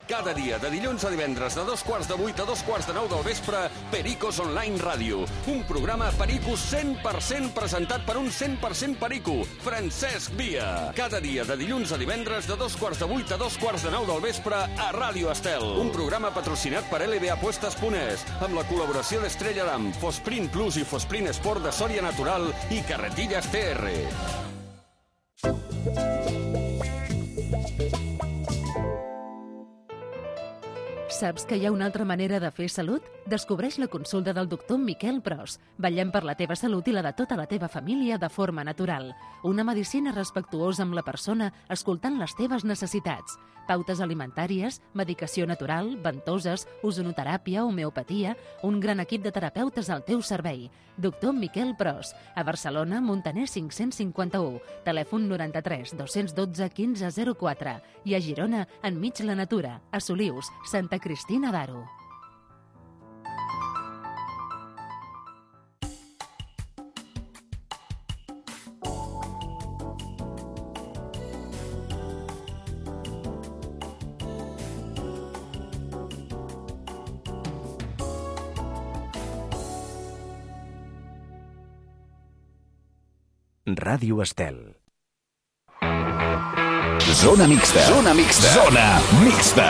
Cada dia, de dilluns a divendres, de 7:15 a 9:15 del vespre, Pericos Online Ràdio. Un programa Perico 100% presentat per un 100% perico, Francesc Via. Cada dia, de dilluns a divendres, de 7:15 a 9:15 del vespre, a Ràdio Estel. Un programa patrocinat per LBApuestas.es, amb la col·laboració d'Estrella Damm, Fosprint Plus i Fosprint Sport de Sòria Natural i Carretillas TR. Saps que hi ha una altra manera de fer salut? Descobreix la consulta del doctor Miquel Pros. Vetllem per la teva salut i la de tota la teva família de forma natural. Una medicina respectuosa amb la persona, escoltant les teves necessitats. Pautes alimentàries, medicació natural, ventoses, ozonoteràpia, homeopatia, un gran equip de terapeutes al teu servei. Doctor Miquel Pros, a Barcelona, Montaner 551, telèfon 93 212 1504 i a Girona, enmig la natura, a Solius, Santa Cristina d'Aro. Ràdio Estel. Zona mixta. Zona mixta. Zona mixta.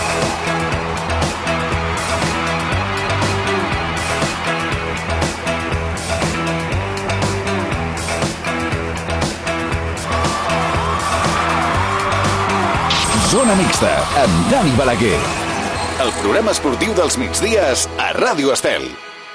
Zona mixta amb Dani Balaguer. El programa esportiu dels migdies a Ràdio Estel.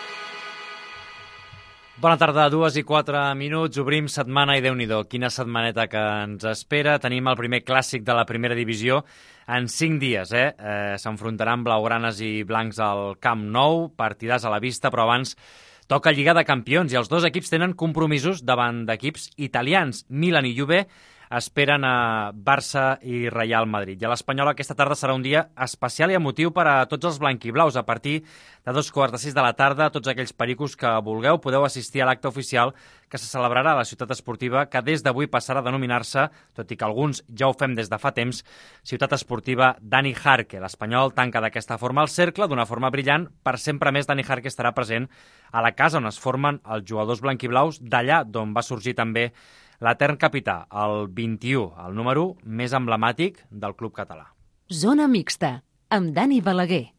Bona tarda, 2:04. Obrim setmana i Déu-n'hi-do. Quina setmaneta que ens espera. Tenim el primer clàssic de la primera divisió en 5 dies. S'enfrontaran blaugranes i blancs al Camp Nou, partidars a la vista, però abans toca Lliga de Campions i els dos equips tenen compromisos davant d'equips italians. Milan i Juve esperen a Barça i Real Madrid. I a l'Espanyol aquesta tarda serà un dia especial i emotiu per a tots els blanquiblaus. A partir de 5:15 de la tarda, tots aquells pericos que vulgueu podeu assistir a l'acte oficial que se celebrarà a la ciutat esportiva, que des d'avui passarà a denominar-se, tot i que alguns ja ho fem des de fa temps, Ciutat Esportiva Dani Jarque. L'Espanyol tanca d'aquesta forma el cercle, d'una forma brillant. Per sempre més, Dani Jarque estarà present a la casa on es formen els jugadors blanquiblaus, d'allà d'on va sorgir també l'etern capità, el 21, el número més emblemàtic del club català. Zona mixta, amb Dani Balaguer.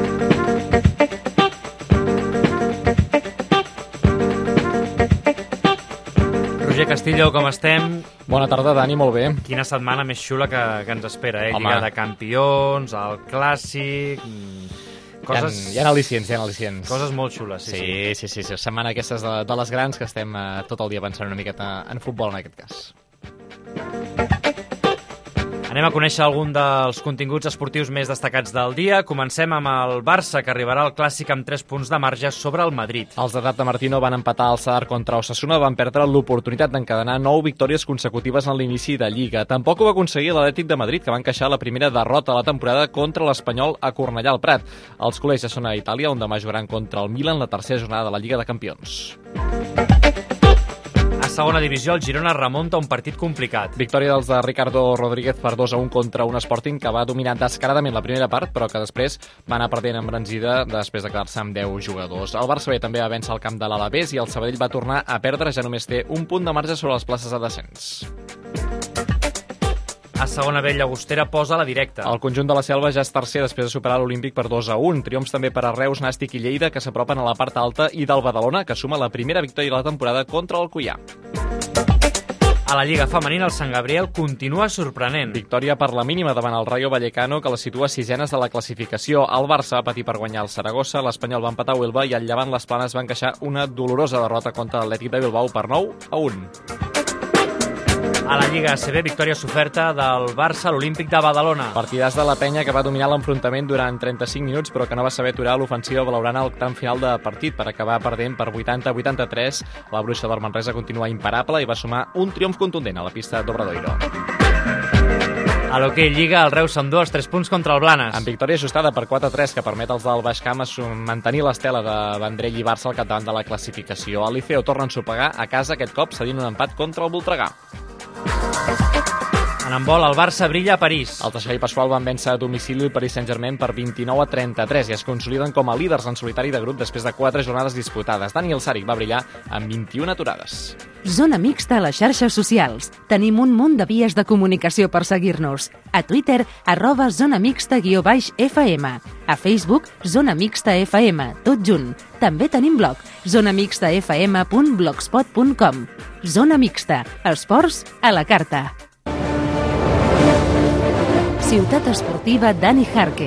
Roger Castillo, com estem? Bona tarda, Dani, molt bé. Quina setmana més xula que ens espera, Home. Lliga de Campions, el Clàssic... Hi ha al·licients. Coses molt xules, sí. Setmana aquestes de les grans que estem tot el dia pensant una miqueta en futbol, en aquest cas. Anem a conèixer algun dels continguts esportius més destacats del dia. Comencem amb el Barça, que arribarà al Clàssic amb 3 punts de marge sobre el Madrid. Els de Tata Martino van empatar al Sadar contra Osasuna, van perdre l'oportunitat d'encadenar 9 victòries consecutives en l'inici de Lliga. Tampoc ho va aconseguir l'Atlètic de Madrid, que va encaixar la primera derrota de la temporada contra l'Espanyol a Cornellà al Prat. Els culers ja són a Itàlia, on demà jugaran contra el Milan la tercera jornada de la Lliga de Campions. A segona divisió, el Girona remunta un partit complicat. Victòria dels de Ricardo Rodríguez per 2-1 contra un Sporting que va dominar descaradament la primera part, però que després va anar perdent embranzida després de quedar-se amb 10 jugadors. El Barça B també va vèncer el camp de l'Alavés i el Sabadell va tornar a perdre, ja només té un punt de marge sobre les places de descens. A segona B, Llagostera posa la directa. El conjunt de la Selva ja és tercer després de superar l'Olímpic per 2-1. Triomfs també per a Reus, Nàstic i Lleida, que s'apropen a la part alta, i del Badalona, que suma la primera victòria de la temporada contra el Cuià. A la Lliga Femenina, el Sant Gabriel continua sorprenent. Victòria per la mínima davant el Rayo Vallecano, que la situa sisenes de la classificació. El Barça va patir per guanyar el Saragossa, l'Espanyol va empatar a Huelva i el Llevant les Planes va encaixar una dolorosa derrota contra l'Atlètic de Bilbao per 9-1. A la Lliga ACB, victòria soferta del Barça a l'Olímpic de Badalona. Partidars de la penya que va dominar l'enfrontament durant 35 minuts, però que no va saber aturar l'ofensiva blaugrana al tram final de partit per acabar perdent per 80-83. La bruixa del Manresa continua imparable i va sumar un triomf contundent a la pista d'Obradoiro. A l'hoquei Lliga, el Reus s'endú els 3 punts contra el Blanes. Amb victòria ajustada per 4-3 que permet als del Baix Camp mantenir l'estela de Vendrell i Barça al capdavant de la classificació. El Liceo torna a ensopegar a casa aquest cop cedint un empat contra el Voltregà. En handbol, el Barça brilla a París. El Teixeira i Pasqual van vèncer a domicili el Paris Saint-Germain per 29-33 i es consoliden com a líders en solitari de grup després de 4 jornades disputades. Daniel Saric va brillar amb 21 aturades. Zona Mixta a les xarxes socials. Tenim un munt de vies de comunicació per seguir-nos. A Twitter, @zonamixta_fm. A Facebook, Zona Mixta FM, tot junt. També tenim blog, zonamixtafm.blogspot.com. Zona Mixta, esports a la carta. Ciutat Esportiva Dani Jarque.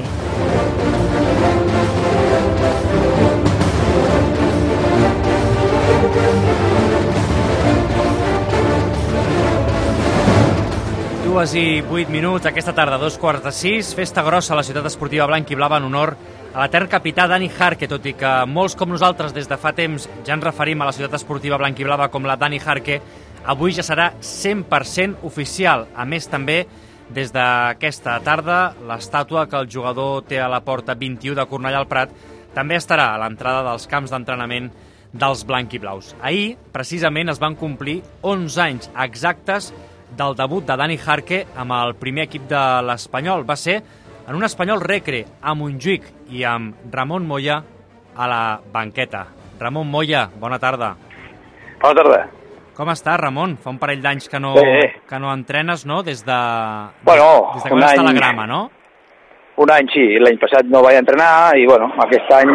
Dues i 8 minuts, aquesta tarda, 5:15, festa grossa a la Ciutat Esportiva Blanquiblava en honor a l'etern capità Dani Jarque, tot i que molts com nosaltres des de fa temps ja ens referim a la Ciutat Esportiva Blanquiblava com la Dani Jarque, avui ja serà 100% oficial. A més, també, des d'aquesta tarda, l'estàtua que el jugador té a la porta 21 de Cornellà al Prat també estarà a l'entrada dels camps d'entrenament dels blanquiblaus. Ahir, precisament, es van complir 11 anys exactes del debut de Dani Jarque amb el primer equip de l'Espanyol. Va ser en un Espanyol Recre, a Montjuïc i amb Ramon Moya a la banqueta. Ramon Moya, bona tarda. Bona tarda. Com estàs, Ramon? Fa un parell d'anys que no entrenes, no? Des que vas estar a la grama, no? Un any, sí. L'any passat no vaig entrenar i, aquest any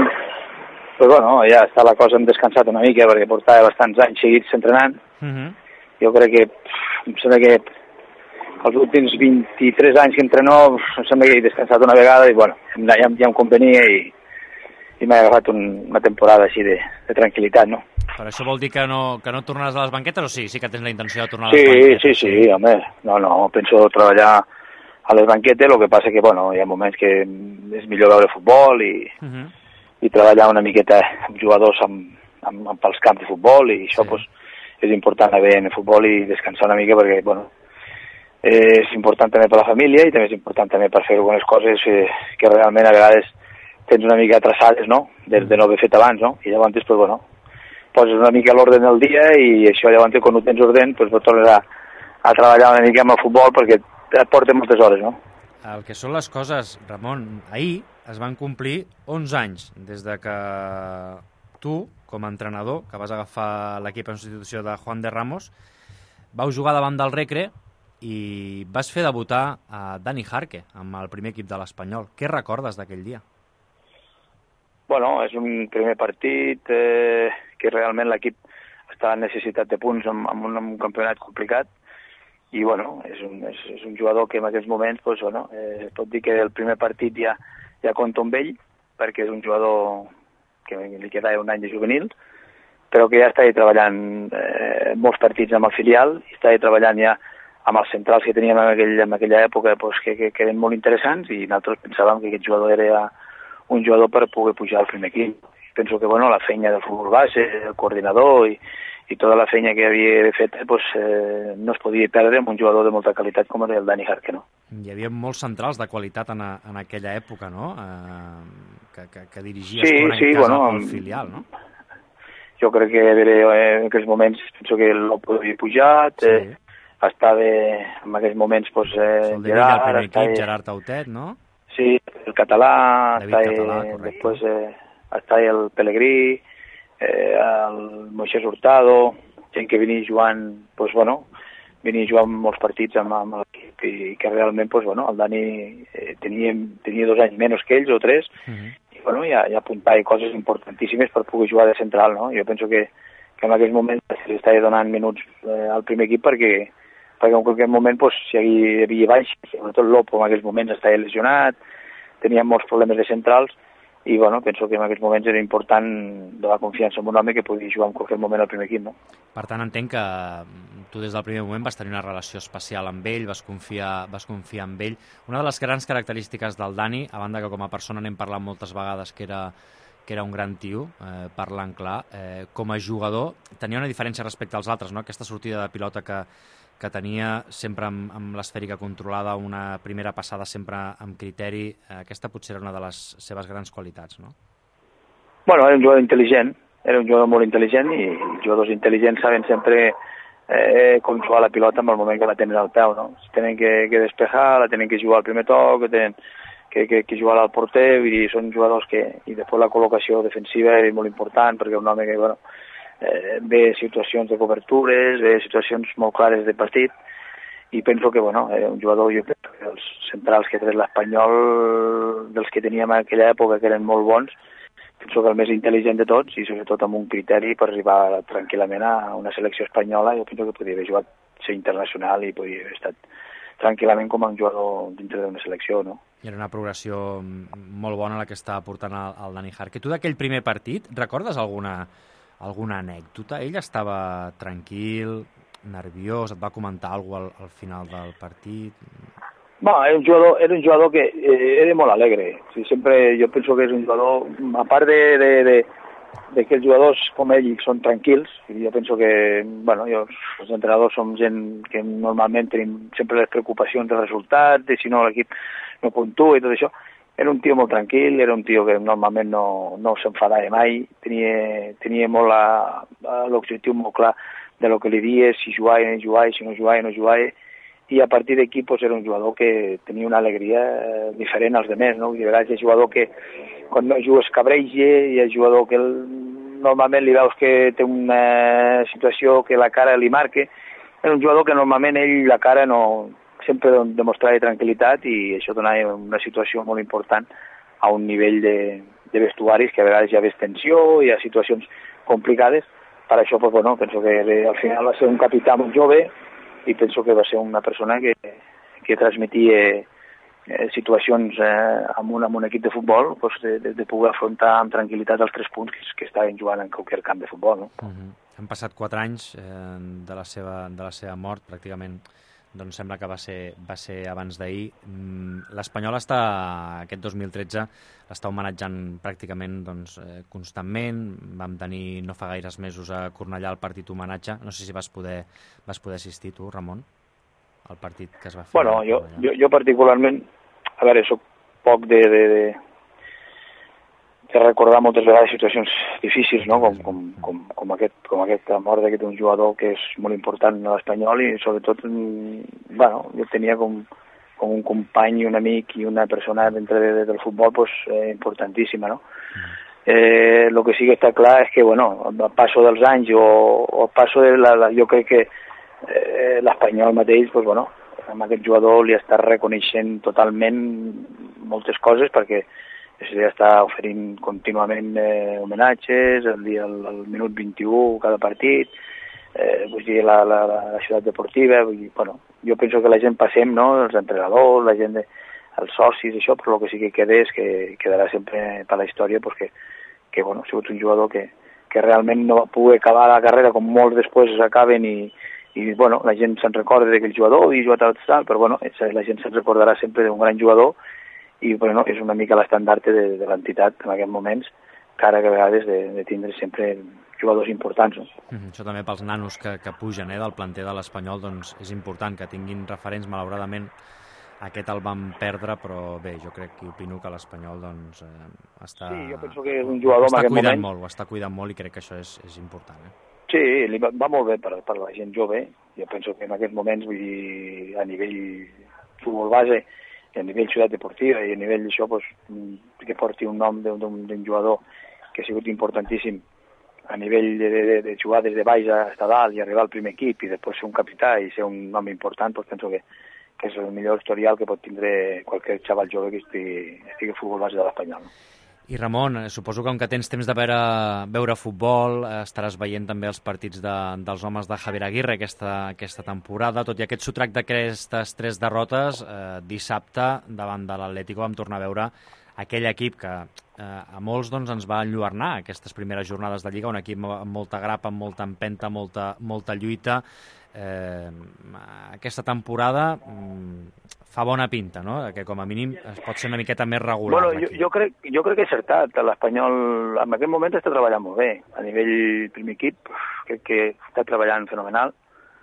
ja està la cosa, hem descansat una mica perquè portava bastants anys seguits entrenant. Jo crec que, em sembla que els últims 23 anys que entreno, em sembla que he descansat una vegada i, ja em convenia i m'he agafat una temporada així de tranquil·litat, no? Per això vol dir que no tornaràs a les banquetes o sí? Sí que tens la intenció de tornar a les banquetes? Sí, home. No, penso treballar a les banquetes, el que passa que, hi ha moments que és millor veure futbol i treballar una miqueta amb jugadors pels camps de futbol i això, és important haver en el futbol i descansar una mica perquè, és important també per la família i també és important també per fer algunes coses que realment a vegades tens una mica traçades, no?, de no haver fet abans, no?, i llavors, poses una mica l'ordre del dia i això llavors quan ho tens ordent tornes a treballar una mica amb el futbol perquè et porta moltes hores, no? El que són les coses, Ramon, ahir es van complir 11 anys des de que tu, com a entrenador, que vas agafar l'equip en substitució de Juan de Ramos, vau jugar davant del Recre i vas fer debutar a Dani Jarque amb el primer equip de l'Espanyol. Què recordes d'aquell dia? És un primer partit que realment l'equip està en necessitat de punts amb un campionat complicat i, és un jugador que en aquests moments, pot dir que el primer partit ja compta amb ell, perquè és un jugador que li queda un any de juvenil, però que ja estava treballant molts partits amb el filial, i estava treballant ja amb els centrals que teníem en aquella època que eren molt interessants i nosaltres pensàvem que aquest jugador era un jugador per poder pujar al primer equip. Penso que la feina del futbol base, el coordinador i tota la feina que havia fet no es podia perdre amb un jugador de molta qualitat com era el Dani Jarque, no? Hi havia molts centrals de qualitat en aquella època, no?, que dirigies al filial, no? Jo crec que en aquells moments penso que l'Opo havia pujat, estava en aquells moments Gerard Tautet, no? Sí, el català, després està el Pellegrí, el Moisés Hurtado, gent que venia jugant, molts partits amb l'equip i que realment, el Dani tenia 2 anys menys que ells, o 3, i ja apuntava coses importantíssimes per poder jugar de central, no? Jo penso que en aquell moment li estava donant minuts al primer equip perquè en qualsevol moment si hi havia baix, sobretot l'Opo en aquells moments estava lesionat, tenia molts problemes de centrals i penso que en aquests moments era important donar confiança en un home que podia jugar en qualsevol moment al primer equip, no? Per tant, entenc que tu des del primer moment vas tenir una relació especial amb ell, vas confiar en ell. Una de les grans característiques del Dani, a banda que com a persona n'hem parlat moltes vegades que era un gran tio, parlant clar, com a jugador tenia una diferència respecte als altres, no? Aquesta sortida de pilota que tenia sempre amb l'esfèrica controlada, una primera passada sempre amb criteri, aquesta potser era una de les seves grans qualitats, no? Era un jugador intel·ligent, era un jugador molt intel·ligent i els jugadors intel·ligents saben sempre controlar la pilota en el moment que la tenen al peu, no? Si tenen que despejar, la tenen que jugar al primer toc, tenen que jugar al porter, vull dir, són jugadors que... I després la col·locació defensiva és molt important, perquè un home que, bueno, ve situacions de cobertures, ve situacions molt clares de partit, i penso que, bueno, un jugador, jo crec que els centrals que tret l'Espanyol, dels que teníem en aquella època, que eren molt bons, penso que el més intel·ligent de tots, i sobretot amb un criteri per arribar tranquil·lament a una selecció espanyola, jo penso que podria haver jugat ser internacional i podria haver estat tranquil·lament com un jugador dintre d'una selecció, no? I era una progressió molt bona la que estava portant el Dani Jarque. Tu d'aquell primer partit, recordes alguna anècdota? Ell estava tranquil, nerviós, et va comentar alguna cosa al final del partit? Bueno, era un jugador que era molt alegre. O sigui, sempre jo penso que és un jugador, a part de que els jugadors com ell són tranquils, jo penso que, bueno, els entrenadors som gent que normalment tenim sempre les preocupacions del resultat, de si no l'equip no puntua i tot això. Era un tio molt tranquil, era un tio que normalment no s'enfadava mai, tenia molt l'objectiu molt clar de lo que li dies, si jugava o no jugava, si no jugava o no jugava, i a partir d'aquí pues, era un jugador que tenia una alegria diferent als demés, no? I a vegades hi ha jugador que quan no juga es cabreja, hi ha jugador que normalment li veus que té una situació que la cara li marca. Era un jugador que normalment ell la cara no sempre demostrava tranquil·litat i això donava una situació molt important a un nivell de vestuaris que a vegades hi ha tensió, hi ha situacions complicades. Per això, pues, bueno, penso que al final va ser un capità molt jove i penso que va ser una persona que transmetia situacions amb un equip de futbol, pues, de poder afrontar amb tranquil·litat els 3 punts que estaven jugant en qualsevol camp de futbol. No? Han passat 4 anys de la seva mort, pràcticament doncs sembla que va ser abans d'ahir. L'Espanyol aquest 2013 l'està homenatjant pràcticament doncs, constantment. Vam tenir no fa gaires mesos a Cornellà el partit homenatge. No sé si vas poder assistir tu, Ramon, al partit que es va fer. Bueno, jo particularment, a veure, soc poc de recordar moltes vegades situacions difícils, no? com aquesta mort d'aquest un jugador que és molt important a l'Espanyol i sobretot, bueno, jo tenia com un company i un amic i una persona dintre del futbol pues, importantíssima, no? Lo que sí que està clar és que, bueno, al passo dels anys o al passo jo crec que l'Espanyol mateix, pues, bueno, amb aquest jugador li està reconeixent totalment moltes coses perquè li està oferint contínuament homenatges, al minut 21 cada partit, vull dir, la ciutat deportiva, vull dir, bueno, jo penso que la gent passem, no?, els entrenadors, la gent, els socis, això, però el que sí que queda és que quedarà sempre per la història, pues, que bueno, ha sigut un jugador que realment no va poder acabar la carrera com molts després acaben i bueno, la gent se'n recorda d'aquell jugador i jugat tal, però bueno, la gent se'n recordarà sempre d'un gran jugador i bueno, és una mica l'estandarte de l'entitat en aquests moments, que ara que a vegades de tindre sempre jugadors importants. No? Això també pels nanos que pugen del planter de l'Espanyol, doncs és important que tinguin referents. Malauradament aquest el vam perdre, però bé, jo crec que opino que l'Espanyol doncs, està... Sí, jo penso que és un jugador en aquest moment... Ho està cuidant molt i crec que això és important. Sí, li va molt bé per la gent jove. Jo penso que en aquests moments, vull dir, a nivell futbol base, i a nivell ciutat deportiva i a nivell d'això pues, que porti un nom d'un jugador que ha sigut importantíssim a nivell de jugar des de baix a estar dalt i arribar al primer equip i després ser un capità i ser un nom important, pues, penso que és el millor historial que pot tindre qualsevol xaval jove que estigui a futbol base de l'Espanyol. No? I Ramon, suposo que com que tens temps de veure futbol, estaràs veient també els partits dels homes de Javier Aguirre aquesta temporada. Tot i aquest sotrac d'aquestes 3 derrotes, dissabte, davant de l'Atlético, vam tornar a veure aquell equip que a molts doncs, ens va enlluernar aquestes primeres jornades de Lliga, un equip amb molta grapa, amb molta empenta, molta lluita. Aquesta temporada fa bona pinta, no? Que com a mínim es pot ser una miqueta més regular. Bueno, jo crec que és certat. L'Espanyol en aquest moment està treballant molt bé. A nivell primer equip crec que està treballant fenomenal.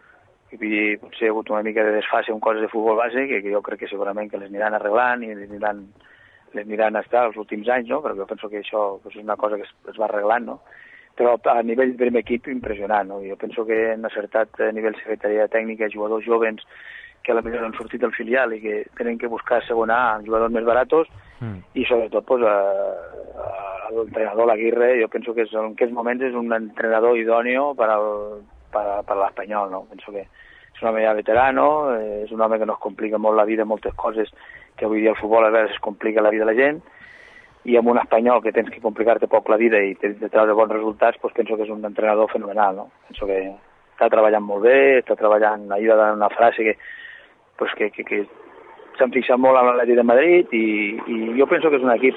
I potser ha hagut una mica de desfase en coses de futbol base que jo crec que segurament que les aniran arreglant i les aniran a estar els últims anys, no? Perquè jo penso que això és una cosa que es va arreglant, no? però a nivell de primer equip impressionant, no? Jo penso que han acertat a nivell secretaria tècnica jugadors jovens que a la millor han sortit del filial i que tenen que buscar segona A, jugadors més baratos, i sobretot pues, l'entrenador Laguirre, jo penso que en aquests moments és un entrenador idòneo per l'Espanyol, no? Penso que és un home ja veterano, és un home que no es complica molt la vida, moltes coses que avui dia el futbol a vegades es complica la vida de la gent, i amb un espanyol que tens que complicar-te poc la vida i tens de treure bons resultats, pues penso que és un entrenador fenomenal, no? Penso que està treballant molt bé, està treballant, ahir va dar una frase que s'han fixat molt en l'Atlètic de Madrid i jo penso que és un equip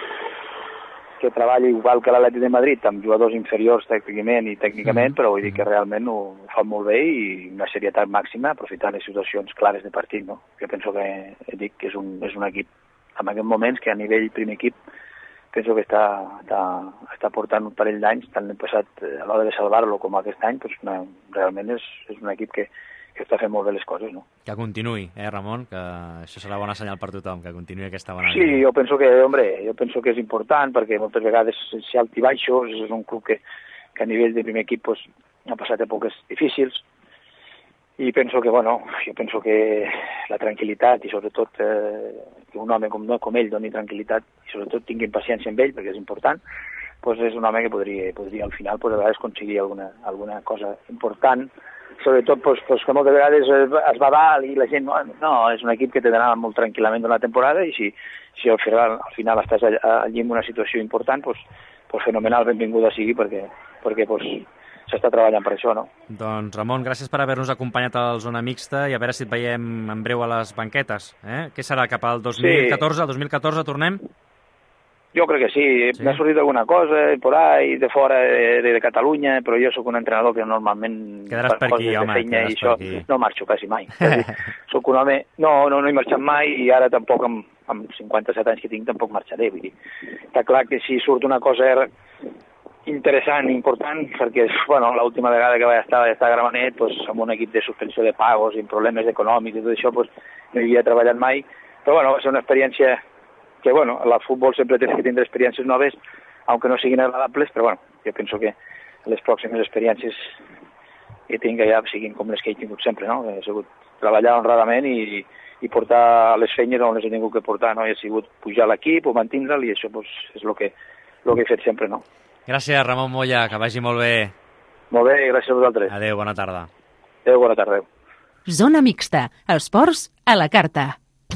que treballa igual que l'Atlètic de Madrid, amb jugadors inferiors tècnicament, però vull dir que realment ho fan molt bé i una serietat màxima, aprofitant les situacions clares de partit, no? Jo penso que és un equip en aquests moments que a nivell primer equip penso que està portant un parell d'anys, tant l'any passat a l'hora de salvar-lo com aquest any, doncs realment és un equip que està fent molt bé les coses, no? Que continuï, Ramon, que això serà bona senyal per tothom, que continuï aquesta bona... Sí, jo penso que és important, perquè moltes vegades si alt i baixos, és un club que a nivell de primer equip pues, ha passat èpoques difícils, i penso que, la tranquil·litat i sobretot que un home com ell doni tranquil·litat i sobretot tingui paciència amb ell, perquè és important, pues és un home que podria al final pues, a vegades aconseguir alguna cosa important, sobretot que moltes vegades es va dalt i la gent no, és un equip que t'ha d'anar molt tranquil·lament durant la temporada i si al final estàs allí en una situació important, pues fenomenal, benvinguda sigui perquè s'està treballant per això, no? Doncs Ramon, gràcies per haver-nos acompanyat a la zona mixta i a veure si et veiem en breu a les banquetes. Què serà, cap al 2014? Al 2014 tornem? Jo crec que sí. M'ha sortit alguna cosa por ahí, de fora de Catalunya, però jo sóc un entrenador que normalment quedaràs per aquí, home, quedaràs per aquí. No marxo quasi mai. Soc un home... No he marxat mai i ara tampoc amb 57 anys que tinc tampoc marxaré. Vull dir. Està clar que si surt una cosa interessant, important, perquè l'última vegada que vaig estar a Gramenet amb un equip de suspensió de pagos i problemes econòmics i tot això no hi havia treballat mai, però va ser una experiència que, al futbol sempre tens que tindre experiències noves, aunque no siguin agradables, però jo penso que les pròximes experiències que tinc ja siguin com les que he tingut sempre, no? He sigut treballar honradament i portar les feines on les he tingut que portar, no? He sigut pujar l'equip o mantindre'l i això és el que he fet sempre, no? Gràcies, Ramon Moya, que vagi molt bé. Molt bé, gràcies a vosaltres. Adéu, bona tarda. Adéu, bona tarda. Zona mixta, esports a la carta.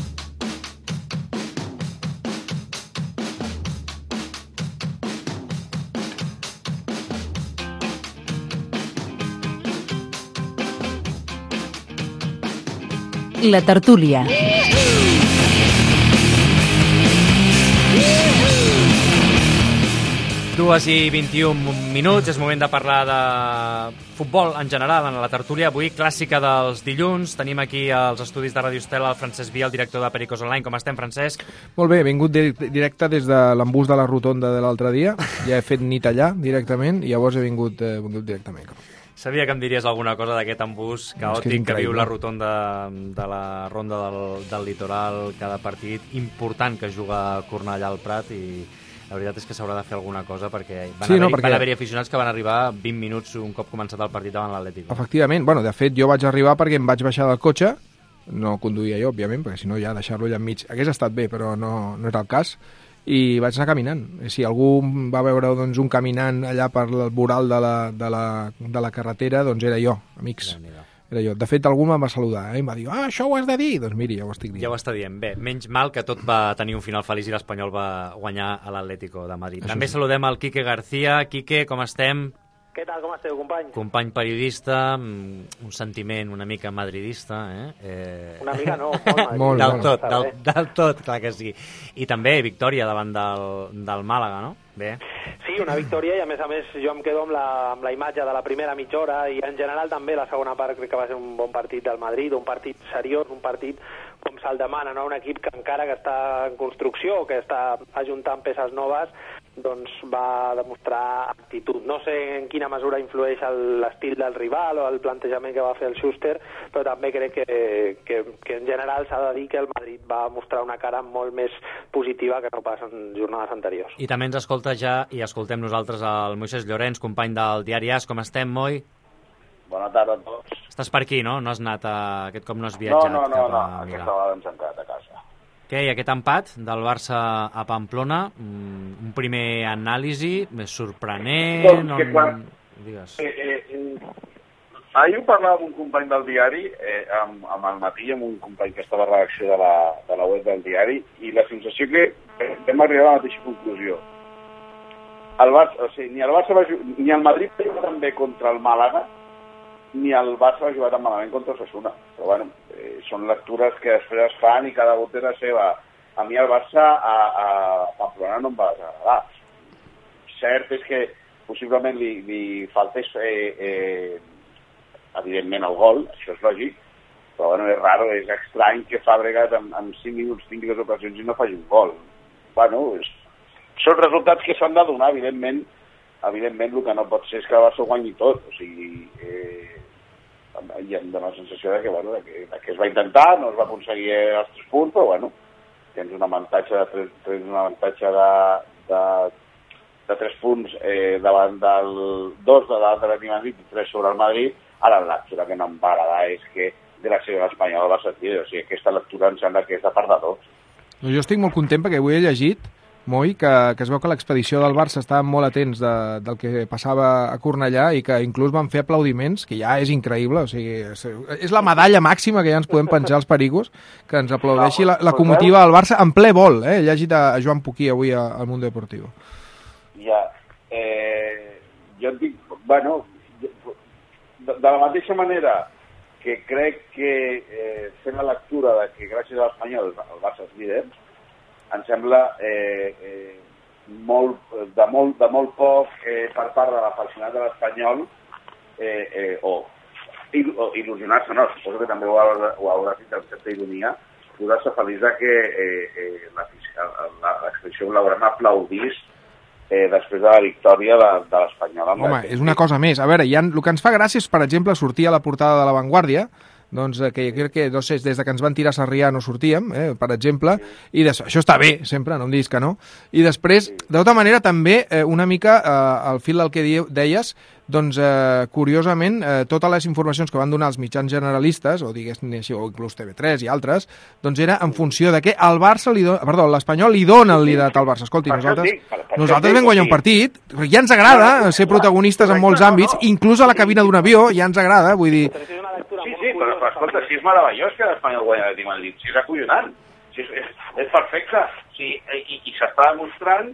La tertúlia. Dues i 21 minuts, és moment de parlar de futbol en general en la tertúlia. Avui, clàssica dels dilluns, tenim aquí als estudis de Radio Estela el Francesc Via, el director de Pericos Online. Com estem, Francesc? Molt bé, he vingut directe des de l'embús de la rotonda de l'altre dia, ja he fet nit allà directament i llavors he vingut directament. Sabia que em diries alguna cosa d'aquest embús caòtic que viu la rotonda de la ronda del litoral cada partit, important que juga Cornellà al Prat, i la veritat és que s'haurà de fer alguna cosa perquè van haver-hi aficionats que van arribar 20 minuts un cop començat el partit davant l'Atlètic. Efectivament, de fet jo vaig arribar perquè em vaig baixar del cotxe, no conduïa jo, òbviament, perquè si no ja deixar-lo allà enmig hagués estat bé, però no era el cas, i vaig anar caminant. Si algú va veure un caminant allà per el voral de la carretera, doncs era jo, amics. Era jo. De fet, algú em va saludar i em va dir, això ho has de dir. Doncs miri, ja ho estic dient. Ja ho està dient. Bé, menys mal que tot va tenir un final feliç i l'Espanyol va guanyar a l'Atlético de Madrid. També saludem el Quique García. Quique, com estem? Què tal, com esteu, company? Company periodista, un sentiment una mica madridista, Una mica no, molt del tot, clar que sí. I també victòria davant del Màlaga, no? Bé. Sí, una victòria i a més jo em quedo amb la imatge de la primera mitja hora i en general també la segona part crec que va ser un bon partit del Madrid, un partit seriós, un partit com se'l demana, no? Un equip que encara que està en construcció, que està ajuntant peces noves, doncs va demostrar actitud. No sé en quina mesura influeix l'estil del rival o el plantejament que va fer el Schuster, però també crec que en general s'ha de dir que el Madrid va mostrar una cara molt més positiva que no pas en jornades anteriors. I també ens escolta ja, i escoltem nosaltres, el Moisés Llorenç, company del diari AS. Com estem, Moi? Bona tarda a tots. Estàs per aquí, no? No has anat aquest cop no has viatjat No, a aquesta vegada ens hem quedat a casa. Què, i aquest empat del Barça a Pamplona, un primer anàlisi més sorprenent? Doncs que quan... Digues. Ahir ho parlava amb un company del diari, amb el matí, amb un company que estava a la redacció de la web del diari, i la sensació que vam arribar a la mateixa conclusió. El Barça, o sigui, ni el Madrid va jugar tan bé contra el Màlaga, ni el Barça va jugar tan malament contra el Osasuna. Però bueno, són lectures que després es fan i cada vot té la seva. A mi el Barça a Pamplona no em va desagradar. Cert és que possiblement li faltés evidentment el gol, això és lògic, però bueno, és raro, és estrany que Fàbregas en 5 minuts tingui les ocasions i no faci un gol. Bueno, són resultats que s'han de donar, evidentment el que no pot ser és que el Barça guanyi tot, o sigui, i em dóna la sensació de que es va intentar, no es va aconseguir els 3 punts, però bueno, tens un avantatge de 3 punts davant del 2 de l'Atlètic de Madrid i 3 sobre el Madrid. Ara la lectura que no em va agradar és que de la selecció espanyola va sentir, o sigui, aquesta lectura em sembla que és de perdedor. Jo estic molt content perquè avui he llegit, Moi, que es veu que l'expedició del Barça estaven molt atents del que passava a Cornellà i que inclús van fer aplaudiments, que ja és increïble, o sigui, és la medalla màxima que ja ens podem penjar els pericos, que ens aplaudeixi la comitiva del Barça en ple vol, He llegit a Joan Puquí avui al Mundo Deportivo. Ja, jo et dic, bueno, de la mateixa manera que crec que fent la lectura de que gràcies a l'Espanyol el Barça és líder, em sembla de molt poc per part de l'afeccionat de l'Espanyol o il·lusionar-se, no, suposo que també ho haurà fet amb certa ironia, posar-se feliç que l'expedició blaugrana aplaudís després de la victòria de l'Espanyol. Home, és una cosa més. A veure, el que ens fa gràcia és, per exemple, sortir a la portada de La Vanguardia, doncs que jo crec que, no sé, des que ens van tirar a Sarrià no sortíem, per exemple, i això està bé, sempre, no em diguis que no. I després, de tota manera, també una mica al fil del que deies, doncs, curiosament, totes les informacions que van donar els mitjans generalistes, o diguéssim així, o inclús TV3 i altres, doncs era en funció de que l'Espanyol li dona el liderat al Barça. Escolti, nosaltres vam guanyar un partit, ja ens agrada ser protagonistes en molts àmbits, inclús a la cabina d'un avió, ja ens agrada, vull dir... Sí, però escolta, si és meravellós que l'Espanyol guanya l'Atlètic de Madrid, si és acollonant, si és perfecte, i s'està demostrant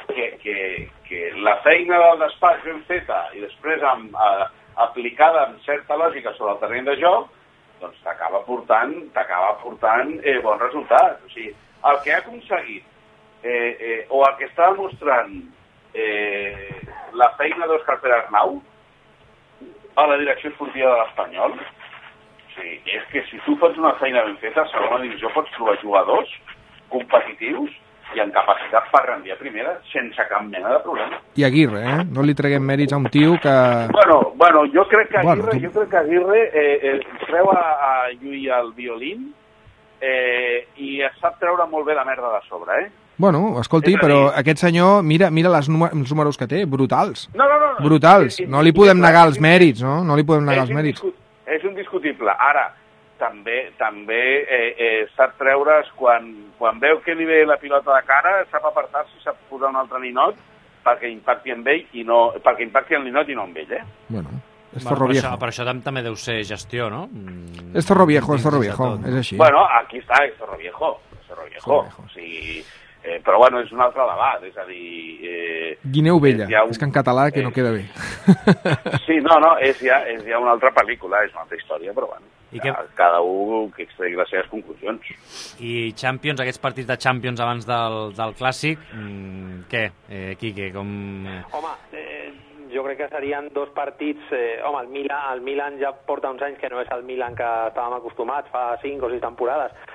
que la feina del despatx ben feta i després aplicada amb certa lògica sobre el terreny de joc, doncs t'acaba portant bons resultats. O sigui, el que ha aconseguit o el que està demostrant la feina d'Òscar Pere Arnau a la direcció esportiva de l'Espanyol, és que si tu fas una feina ben feta, a segona divisió pots trobar jugadors competitius i amb capacitat per rendir a primera sense cap mena de problema. I Aguirre, no li treguem mèrits a un tio que... Bueno, jo crec que Aguirre treu a lluir el violín i es sap treure molt bé la merda de sobre, Bueno, escolti, però aquest senyor, mira els números que té, brutals. No. Brutals. No li podem negar els mèrits, no? No li podem negar els mèrits. És indiscutible. Ara, també sap treure's quan veu que li ve la pilota de cara, sap apartar-se i sap posar un altre ninot perquè impacti en ell i no, perquè impacti en el ninot i no en ell, Bueno, és Zorroviejo. Per això també deu ser gestió, no? És Zorroviejo, és així. Bueno, aquí està, és Zorroviejo. O sigui... però bueno, és un altre debat, és a dir... Guineu Vella, és que en català que no queda bé. Sí, no, és ja una altra pel·lícula, és una altra història, però bueno, cada un que extregui les seves conclusions. I Champions, aquests partits de Champions abans del Clàssic, què, Quique, com... Home, jo crec que serien 2 partits... Home, el Milan ja porta uns anys que no és el Milan que estàvem acostumats, fa 5 o 6 temporades,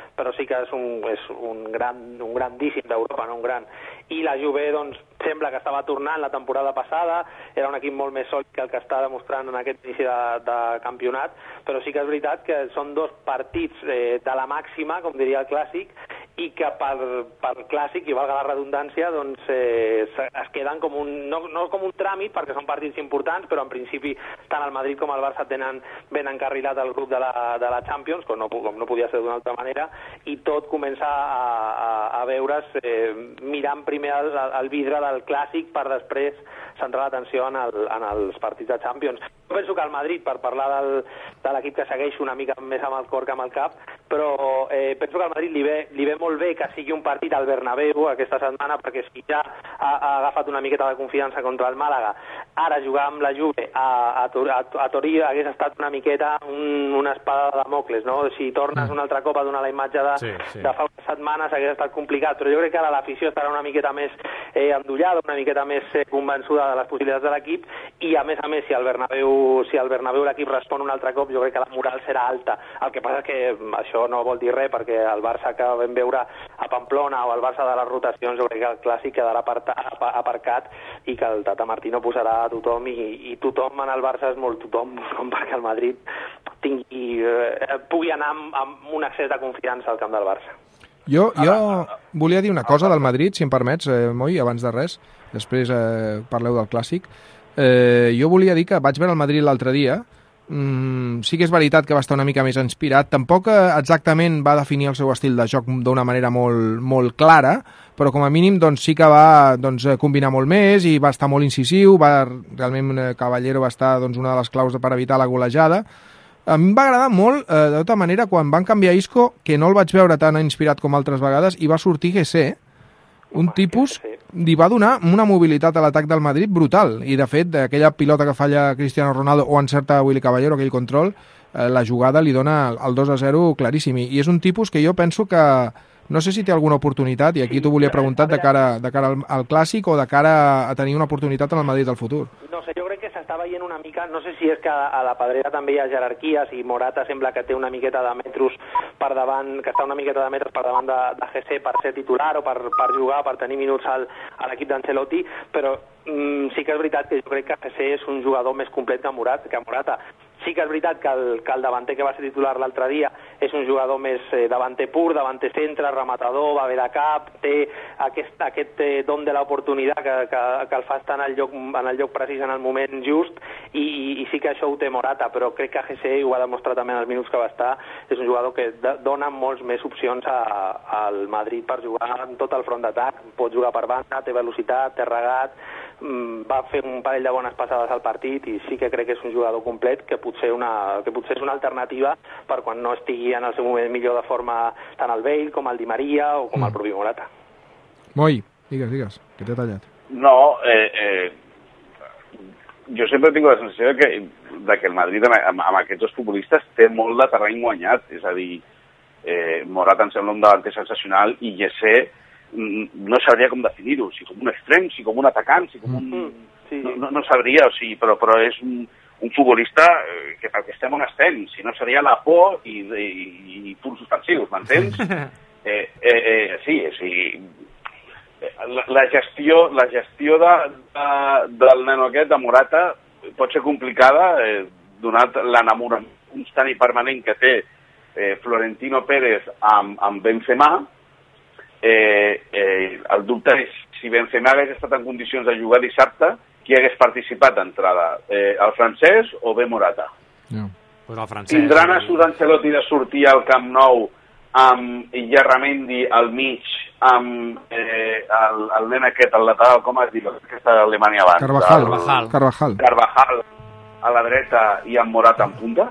però sí que és un grandíssim d'Europa, no un gran. I la Juve, doncs, sembla que estava tornant la temporada passada, era un equip molt més sòlid que el que està demostrant en aquest inici de campionat, però sí que és veritat que són dos partits de la màxima, com diria el clàssic, i que per clàssic, i valga la redundància, doncs es queden com no com un tràmit, perquè són partits importants, però en principi tant el Madrid com el Barça tenen ben encarrilat el grup de la Champions, com no podia ser d'una altra manera, i tot comença a veure's mirant primer el vidre del clàssic per després centrar l'atenció en els partits de Champions. Jo penso que el Madrid, per parlar de l'equip que segueix una mica més amb el cor que amb el cap, però penso que al Madrid li ve molt bé que sigui un partit al Bernabéu aquesta setmana, perquè si ja ha agafat una miqueta de confiança contra el Màlaga, ara jugar amb la Juve a Torí hagués estat una miqueta una espada de Damocles, no? Si tornes un altre cop a donar la imatge de fa unes setmanes hagués estat complicat, però jo crec que ara l'afició estarà una miqueta més endollada, una miqueta més convençuda de les possibilitats de l'equip, i a més, si al Bernabéu l'equip respon un altre cop, jo crec que la moral serà alta. El que passa és que això no vol dir res, perquè el Barça que vam veure a Pamplona o el Barça de les rotacions, jo crec que el clàssic quedarà aparcat i que el Tata Martino posarà a tothom, i tothom en el Barça és molt tothom, com perquè el Madrid pugui anar amb un excés de confiança al camp del Barça. Jo volia dir una cosa del Madrid, si em permets, Moi, abans de res, després parleu del clàssic. Jo volia dir que vaig veure el Madrid l'altre dia, sí que és veritat que va estar una mica més inspirat, tampoc exactament va definir el seu estil de joc d'una manera molt, molt clara, però com a mínim doncs, sí que va combinar molt més i va estar molt incisiu, realment Caballero va estar una de les claus per evitar la golejada. A mi em va agradar molt, de tota manera, quan van canviar Isco, que no el vaig veure tan inspirat com altres vegades, i va sortir Guessé, un tipus li va donar una mobilitat a l'atac del Madrid brutal, i de fet aquella pilota que falla Cristiano Ronaldo o encerta Willy Caballero, aquell control, la jugada li dona el 2-0 claríssim, i és un tipus que jo penso que no sé si té alguna oportunitat, i aquí t'ho volia preguntar de cara al Clàssic o de cara a tenir una oportunitat en el Madrid del futur. No sé, jo crec que s'està veient una mica, no sé si és que a la Pedrera també hi ha jerarquies i Morata sembla que té una miqueta de metres per davant, que està una miqueta de metres per davant de GC per ser titular o per jugar, per tenir minuts a l'equip d'Ancelotti, però sí que és veritat que jo crec que GC és un jugador més complet que Morata. Sí que és veritat que el davanter que va ser titular l'altre dia és un jugador més davanter pur, davanter centre, rematador, va bé de cap, té aquest don de l'oportunitat que el fa estar en el lloc precís en el moment just, i sí que això ho té Morata, però crec que GC, ho ha demostrat també en els minuts que va estar, és un jugador que dona molts més opcions al Madrid per jugar en tot el front d'atac. Pot jugar per banda, té velocitat, té regat, va fer un parell de bones passades al partit, i sí que crec que és un jugador complet que potser és una alternativa per quan no estigui en el seu moment millor de forma tant el Bale com el Di Maria o com el propi Morata. Moi, digues, que t'he tallat. No, jo sempre tinc la sensació de que el Madrid amb aquests dos futbolistes té molt de terreny guanyat, és a dir, Morata em sembla un davanter sensacional i Guessé no sabria com definir-ho, si com un extrem, si com un atacant, si com un... No sabria, o sigui, però és un futbolista que pel que estem on estem, si no seria la por i punts suspensius, m'entens? Sí, la gestió del nano aquest, de Morata, pot ser complicada, donat l'enamorament constant i permanent que té Florentino Pérez amb Benzema. El dubte és si Benzema hagués estat en condicions de jugar dissabte, qui hagués participat d'entrada, el francès o bé Morata? Pues el francès. Tindrà nassos Ancelotti de sortir al Camp Nou amb Illarramendi al mig, amb el nen aquest, el lateral, com es diu, que està d'Alemanya abans? Carvajal a la dreta i amb Morata en punta?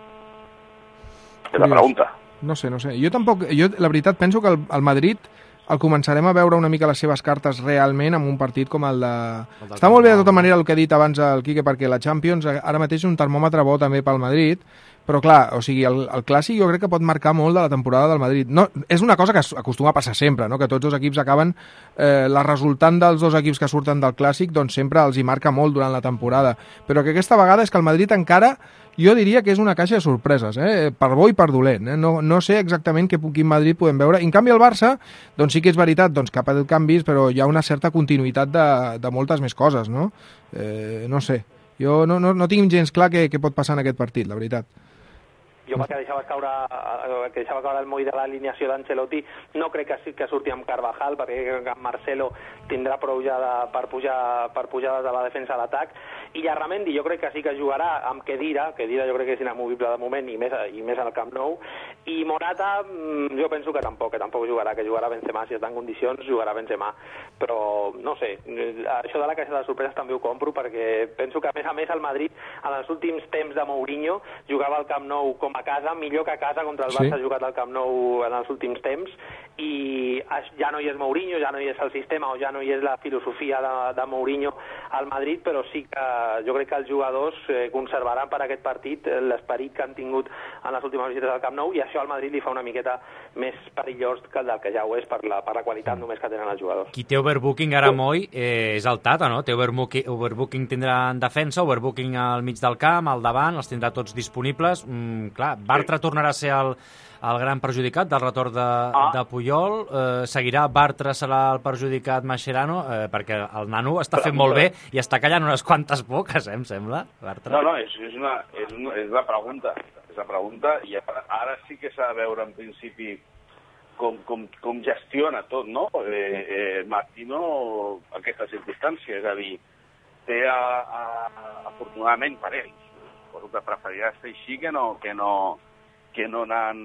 És la pregunta. No sé. Jo la veritat penso que el Madrid el començarem a veure una mica les seves cartes realment en un partit com el de... Està molt bé de tota manera el que ha dit abans el Quique, perquè la Champions ara mateix és un termòmetre bo també pel Madrid, Però clar, o sigui, el clàssic jo crec que pot marcar molt de la temporada del Madrid. No, és una cosa que acostuma a passar sempre, no? Que tots els equips acaben... la resultant dels dos equips que surten del clàssic doncs sempre els hi marca molt durant la temporada. Però que aquesta vegada és que el Madrid encara... Jo diria que és una caixa de sorpreses, per bo i per dolent. No sé exactament quin Madrid podem veure. En canvi, el Barça, doncs sí que és veritat doncs, que ha patit canvis, però hi ha una certa continuïtat de moltes més coses, no? No sé. Jo no tinc gens clar què pot passar en aquest partit, la veritat. Jo perquè deixava caure el moll de l'alineació d'Ancelotti, no crec que surti amb Carvajal, perquè Marcelo tindrà prou ja per pujar de la defensa a l'atac, i Llarramendi jo crec que sí que jugarà amb Khedira jo crec que és inamovible de moment, i més al Camp Nou, i Morata jo penso que tampoc jugarà, que jugarà Benzema, si està en condicions jugarà Benzema, però no sé, això de la caixa de sorpreses també ho compro, perquè penso que a més el Madrid en els últims temps de Mourinho jugava al Camp Nou com a casa, millor que a casa contra el Barça ha jugat al Camp Nou en els últims temps, i ja no hi és Mourinho, ja no hi és el sistema o ja no hi és la filosofia de Mourinho al Madrid, però sí que jo crec que els jugadors conservaran per aquest partit l'esperit que han tingut en les últimes visites al Camp Nou, i això al Madrid li fa una miqueta més perillós que el del que ja ho és per la qualitat només que tenen els jugadors. Qui té overbooking ara, Moi, és el Tata, no? Té overbooking tindrà en defensa, overbooking al mig del camp, al davant, els tindrà tots disponibles. Clar, Bartra tornarà a ser el gran perjudicat del retorn de Puyol, seguirà Bartra, serà el perjudicat Mascherano, perquè el nano està fent molt bé i està callant unes quantes poques, em sembla, Bartra. No, és la pregunta. És la pregunta, i ara sí que s'ha de veure en principi com gestiona tot, no? Martino aquesta circumstància, és a dir, té afortunadament per ells, suposo que preferiria ser així que no anant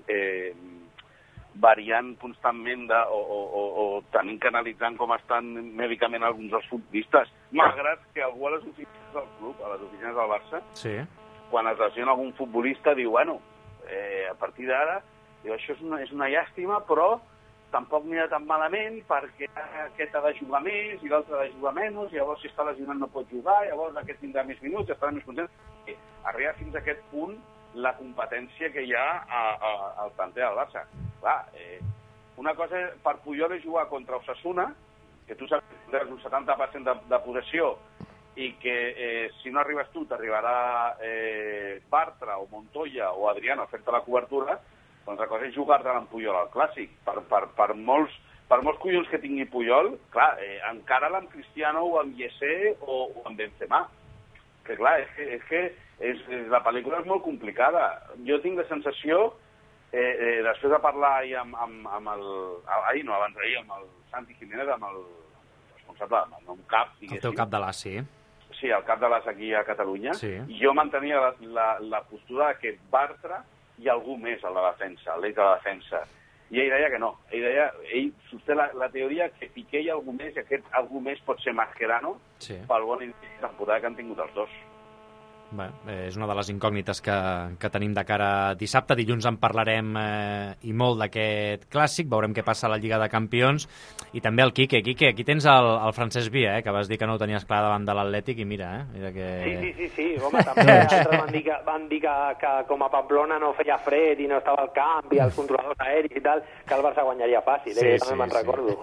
variant constantment o tenint que analitzant com estan mèdicament alguns dels futbolistes, malgrat que algú a les oficines del club, a les oficines del Barça, quan es lesiona algun futbolista diu, bueno, a partir d'ara això és una llàstima, però tampoc n'hi ha tan malament perquè aquest ha de jugar més i l'altre ha de jugar menys, llavors si està lesionat no pot jugar, llavors aquest tindrà més minuts, estarà més content. Arriba fins a aquest punt la competència que hi ha al planter del Barça. Clar, una cosa per Puyol és jugar contra Osasuna, que tu saps que tens un 70% de possessió i que si no arribes tu t'arribarà Bartra o Montoya o Adriano a fer-te la cobertura. Doncs la cosa és jugar-te amb Puyol al Clàssic. Per molts collons que tingui Puyol, clar, encara amb Cristiano o amb Yesé o amb Benzema. Que clar, és que la pel·lícula és molt complicada. Jo tinc la sensació, després de parlar ahir amb el Santi Jiménez, amb el responsable, amb el cap, diguéssim. El teu cap de l'AS, sí. Sí, el cap de l'AS aquí a Catalunya. Sí. Jo mantenia la postura que Bartra i algú més a la defensa, l'eix de la defensa. I ell deia que no. Ell sosté la teoria que Piqué i algú més, i aquest algú més pot ser Mascherano, pel bon inici de temporada que han tingut els dos. Bé, és una de les incògnites que tenim de cara a dissabte. Dilluns en parlarem i molt d'aquest clàssic, veurem què passa a la Lliga de Campions, i també el Quique. Quique, aquí tens el Francesc Via, que vas dir que no ho tenies clar davant de l'Atlètic, i mira, mira que... Sí, home, també van dir que com a Pamplona no feia fred i no estava al camp i els controladors aèris i tal, que el Barça guanyaria fàcil, també me'n recordo.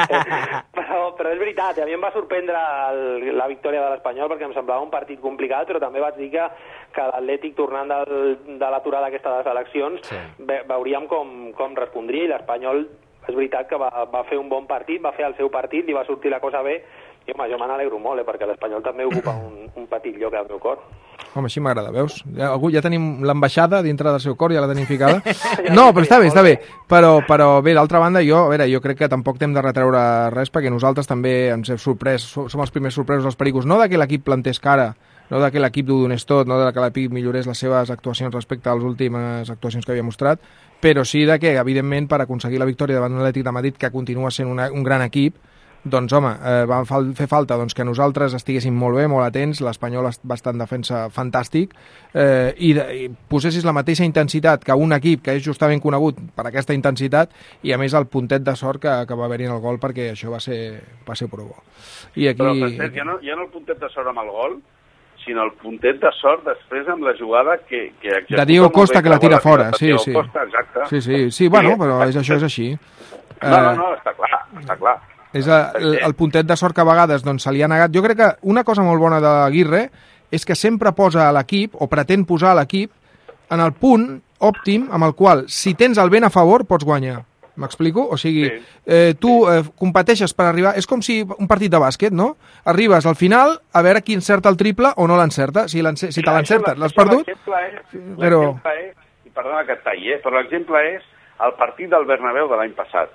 Però és veritat, a mi em va sorprendre la victòria de l'Espanyol perquè em semblava un partit complicat, però també vaig dir que l'Atlètic, tornant de l'aturada aquesta de les eleccions, veuríem com respondria, i l'Espanyol és veritat que va fer un bon partit, va fer el seu partit, li va sortir la cosa bé, i home, jo me n'alegro molt, perquè l'Espanyol també ocupa un petit lloc al meu cor. Home, així m'agrada, veus? Ja tenim l'ambaixada dintre del seu cor, ja la tenim ficada. No, però està bé. Però bé, d'altra banda, jo crec que tampoc t'hem de retreure res, perquè nosaltres també ens hem sorprès, som els primers sorpresos dels Pericos, no que l'equip plantés cara, no que l'equip ho donés tot, no que l'equip millorés les seves actuacions respecte a les últimes actuacions que havia mostrat, però sí que, evidentment, per aconseguir la victòria davant d'un Atlètic de Madrid que continua sent un gran equip, doncs, home, va fer falta que nosaltres estiguéssim molt bé, molt atents, l'Espanyol va estar en defensa fantàstic, i posessis la mateixa intensitat que un equip que és justament conegut per aquesta intensitat, i a més el puntet de sort que va haver-hi en el gol, perquè això va ser prou bo. I aquí... Però, Francesc, ja no el puntet de sort amb el gol, sinó el puntet de sort després amb la jugada que de Diego Costa, que la tira fora, sí. Costa, exacte. Sí, bueno, però això és així. No, està clar. És el puntet de sort que a vegades doncs, se li ha negat. Jo crec que una cosa molt bona d'Aguirre és que sempre posa a l'equip, o pretén posar a l'equip, en el punt òptim amb el qual, si tens el vent a favor, pots guanyar. M'explico? O sigui, tu competeixes per arribar... És com si un partit de bàsquet, no? Arribes al final a veure qui encerta el triple o no l'encerta. Si te l'encertes, l'has perdut? L'exemple és, i perdona que et talli, però l'exemple és el partit del Bernabéu de l'any passat.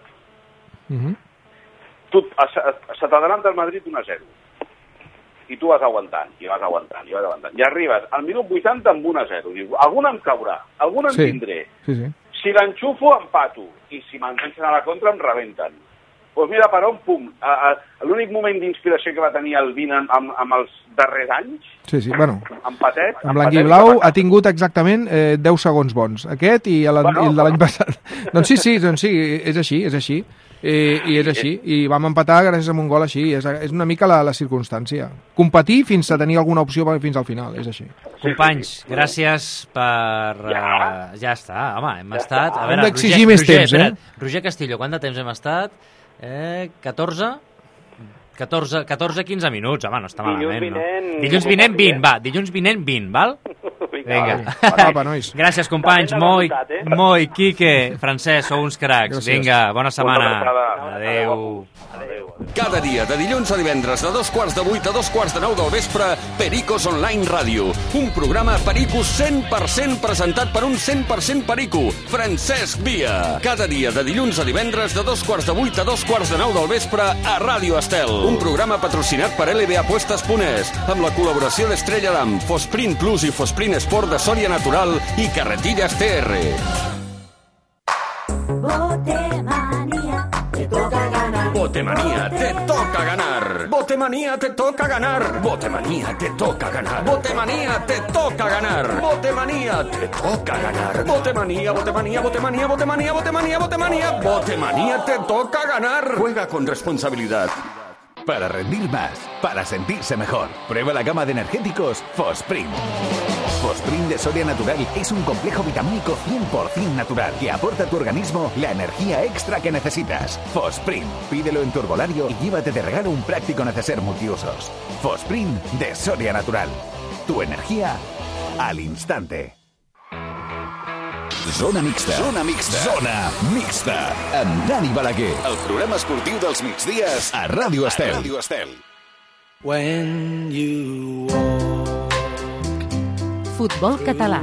Se t'adalanta el Madrid 1-0. I tu vas aguantant. I arribes al minut 80 amb 1-0. Dius, alguna em caurà, alguna em tindré. Si l'enxufo, empato. I si m'enganxen a la contra, em rebenten. Doncs mira, per on, pum. L'únic moment d'inspiració que va tenir el Vina amb els darrers anys, bueno, empatet, amb blanc i blau ha tingut exactament 10 segons bons. Aquest i el de l'any passat. Doncs sí, és així. I és així. I vam empatar gràcies a un gol així. És una mica la circumstància. Competir fins a tenir alguna opció fins al final. És així. Companys, gràcies per... Ja està, home, hem estat... Hem d'exigir més temps, Roger Castillo, quant de temps hem estat? 14, 15 minuts, home, no està malament, no? Dilluns vinent 20, va, dilluns vinent 20, val? Vinga. Gràcies, companys. Moi, Quique, Francesc, sou uns cracs. Vinga, bona setmana. Adéu. Cada dia, de dilluns a divendres, de 7:45 a 8:45 del vespre, Pericos Online Ràdio. Un programa Pericos 100% presentat per un 100% perico, Francesc Via. Cada dia, de dilluns a divendres, de 7:45 a 2:45 del vespre, a Ràdio Estel. Un programa patrocinat per LBApuestas.es, amb la col·laboració d'Estrella d'Am, Fosprint Plus i Fosprint Sport de Sòria Natural i Carretillas TR. Botemanía, te toca ganar. Botemanía, te toca ganar. Botemanía, te toca ganar. Botemanía, te toca ganar. Botemanía, te toca ganar. Botemanía, Botemanía, Botemanía, Botemanía, Botemanía, Botemanía. Botemanía, te toca ganar. Juega con responsabilidad. Para rendir más, para sentirse mejor, prueba la gama de energéticos Fosprint. Fosprint de Soria Natural es un complejo vitamínico 100% natural que aporta a tu organismo la energía extra que necesitas. Fosprint, pídelo en tu herbolario y llévate de regalo un práctico neceser multiusos. Fosprint de Soria Natural. Tu energía al instante. Zona mixta. Zona mixta. Zona mixta. Amb Dani Balaguer. El programa esportiu dels migdies a Ràdio Estel. Ràdio Estel. When you Futbol català.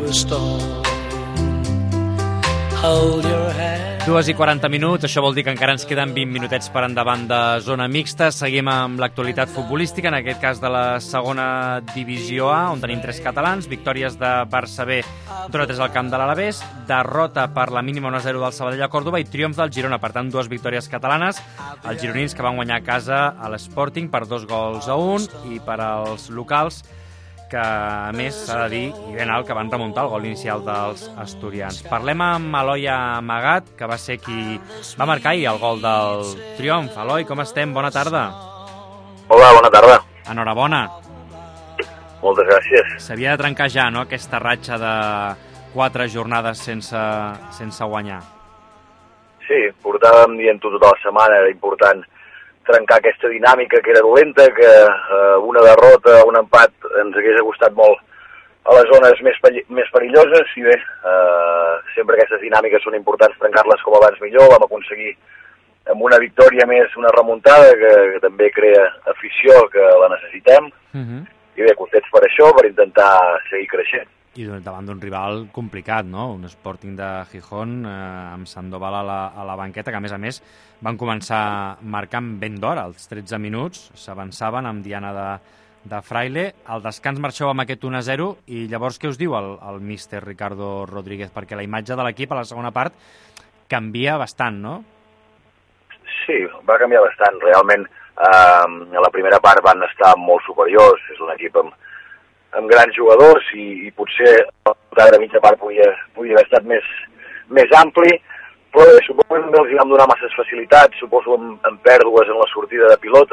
2:40, això vol dir que encara ens queden 20 minutets per endavant de zona mixta. Seguim amb l'actualitat futbolística, en aquest cas de la segona divisió A, on tenim 3 catalans, victòries de Barça B, 2-3 al camp de l'Alavés, derrota per la mínima 1-0 del Sabadell a Còrdoba i triomf del Girona, per tant 2 victòries catalanes, els gironins que van guanyar a casa a l'Sporting per 2-1 i per als locals que, a més, s'ha de dir, i ben alt, que van remuntar el gol inicial dels asturians. Parlem amb Eloi Amagat, que va ser qui va marcar ahir el gol del triomf. Eloi, com estem? Bona tarda. Hola, bona tarda. Enhorabona. Moltes gràcies. S'havia de trencar ja, no?, aquesta ratxa de 4 jornades sense guanyar. Sí, portàvem dient-ho tota la setmana, era important trencar aquesta dinàmica que era dolenta, que una derrota, un empat ens hagués costat molt a les zones més perilloses, i bé, sempre aquestes dinàmiques són importants trencar-les com abans millor. Vam aconseguir amb una victòria més una remuntada que també crea afició, que la necessitem, i bé, contents per això, per intentar seguir creixent. I davant d'un rival complicat, no? Un Sporting de Gijón amb Sandoval a la banqueta, que a més van començar marcant ben d'hora, als 13 minuts, s'avançaven amb diana de Fraile. Al descans marxeu amb aquest 1-0 i llavors què us diu el míster Ricardo Rodríguez? Perquè la imatge de l'equip a la segona part canvia bastant, no? Sí, va canviar bastant. Realment, a la primera part van estar molt superiors. És un equip amb grans jugadors i potser la mitja part podia haver estat més ampli, però suposo que els hi vam donar masses facilitats, suposo amb pèrdues en la sortida de pilota,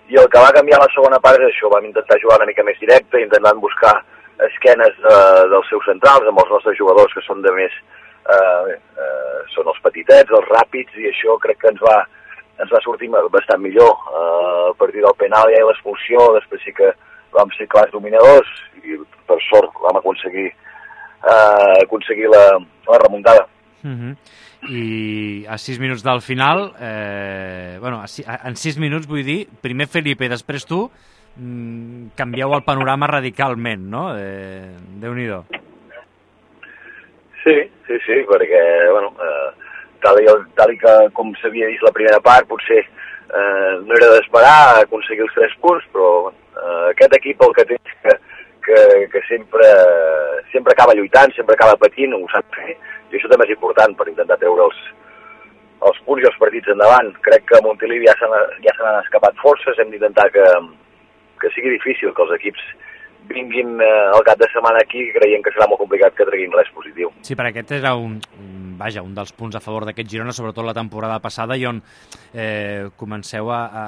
i el que va canviar la segona part és això, vam intentar jugar una mica més directe, intentant buscar esquenes dels seus centrals, amb els nostres jugadors que són de més, són els petitets, els ràpids, i això crec que ens va sortir bastant millor. A partir del penal ja i l'expulsió, després sí que vam ser clars dominadors, i per sort vam aconseguir la remuntada. I a 6 minuts del final, en 6 minuts vull dir, primer Felipe, després tu, canvieu el panorama radicalment, no? Déu-n'hi-do. Sí, perquè, tal que com s'havia vist la primera part, potser no era d'esperar aconseguir els 3 punts, però aquest equip el que té que sempre acaba lluitant, sempre acaba patint, ho sap fer, i això també és important per intentar treure els punts i els partits endavant. Crec que a Montilivi ja se n'han escapat forces, hem d'intentar que sigui difícil que els equips vinguin al cap de setmana aquí, creient que serà molt complicat que treguin res positiu. Sí, perquè aquest era un dels punts a favor d'aquest Girona, sobretot la temporada passada, i on comenceu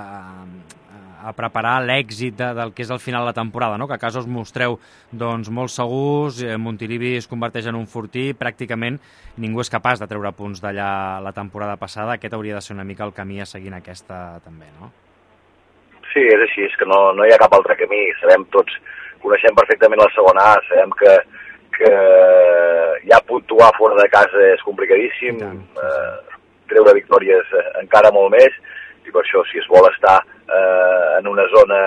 a preparar l'èxit del que és el final de la temporada, no? Que a casa us mostreu molt segurs, Montilivi es converteix en un fortí, pràcticament ningú és capaç de treure punts d'allà la temporada passada. Aquest hauria de ser una mica el camí a seguir en aquesta també, no? Sí, és així, és que no hi ha cap altre camí, sabem tots, coneixem perfectament la segona A, sabem que ja puntuar fora de casa és complicadíssim, treure victòries encara molt més, i per això si es vol estar en una zona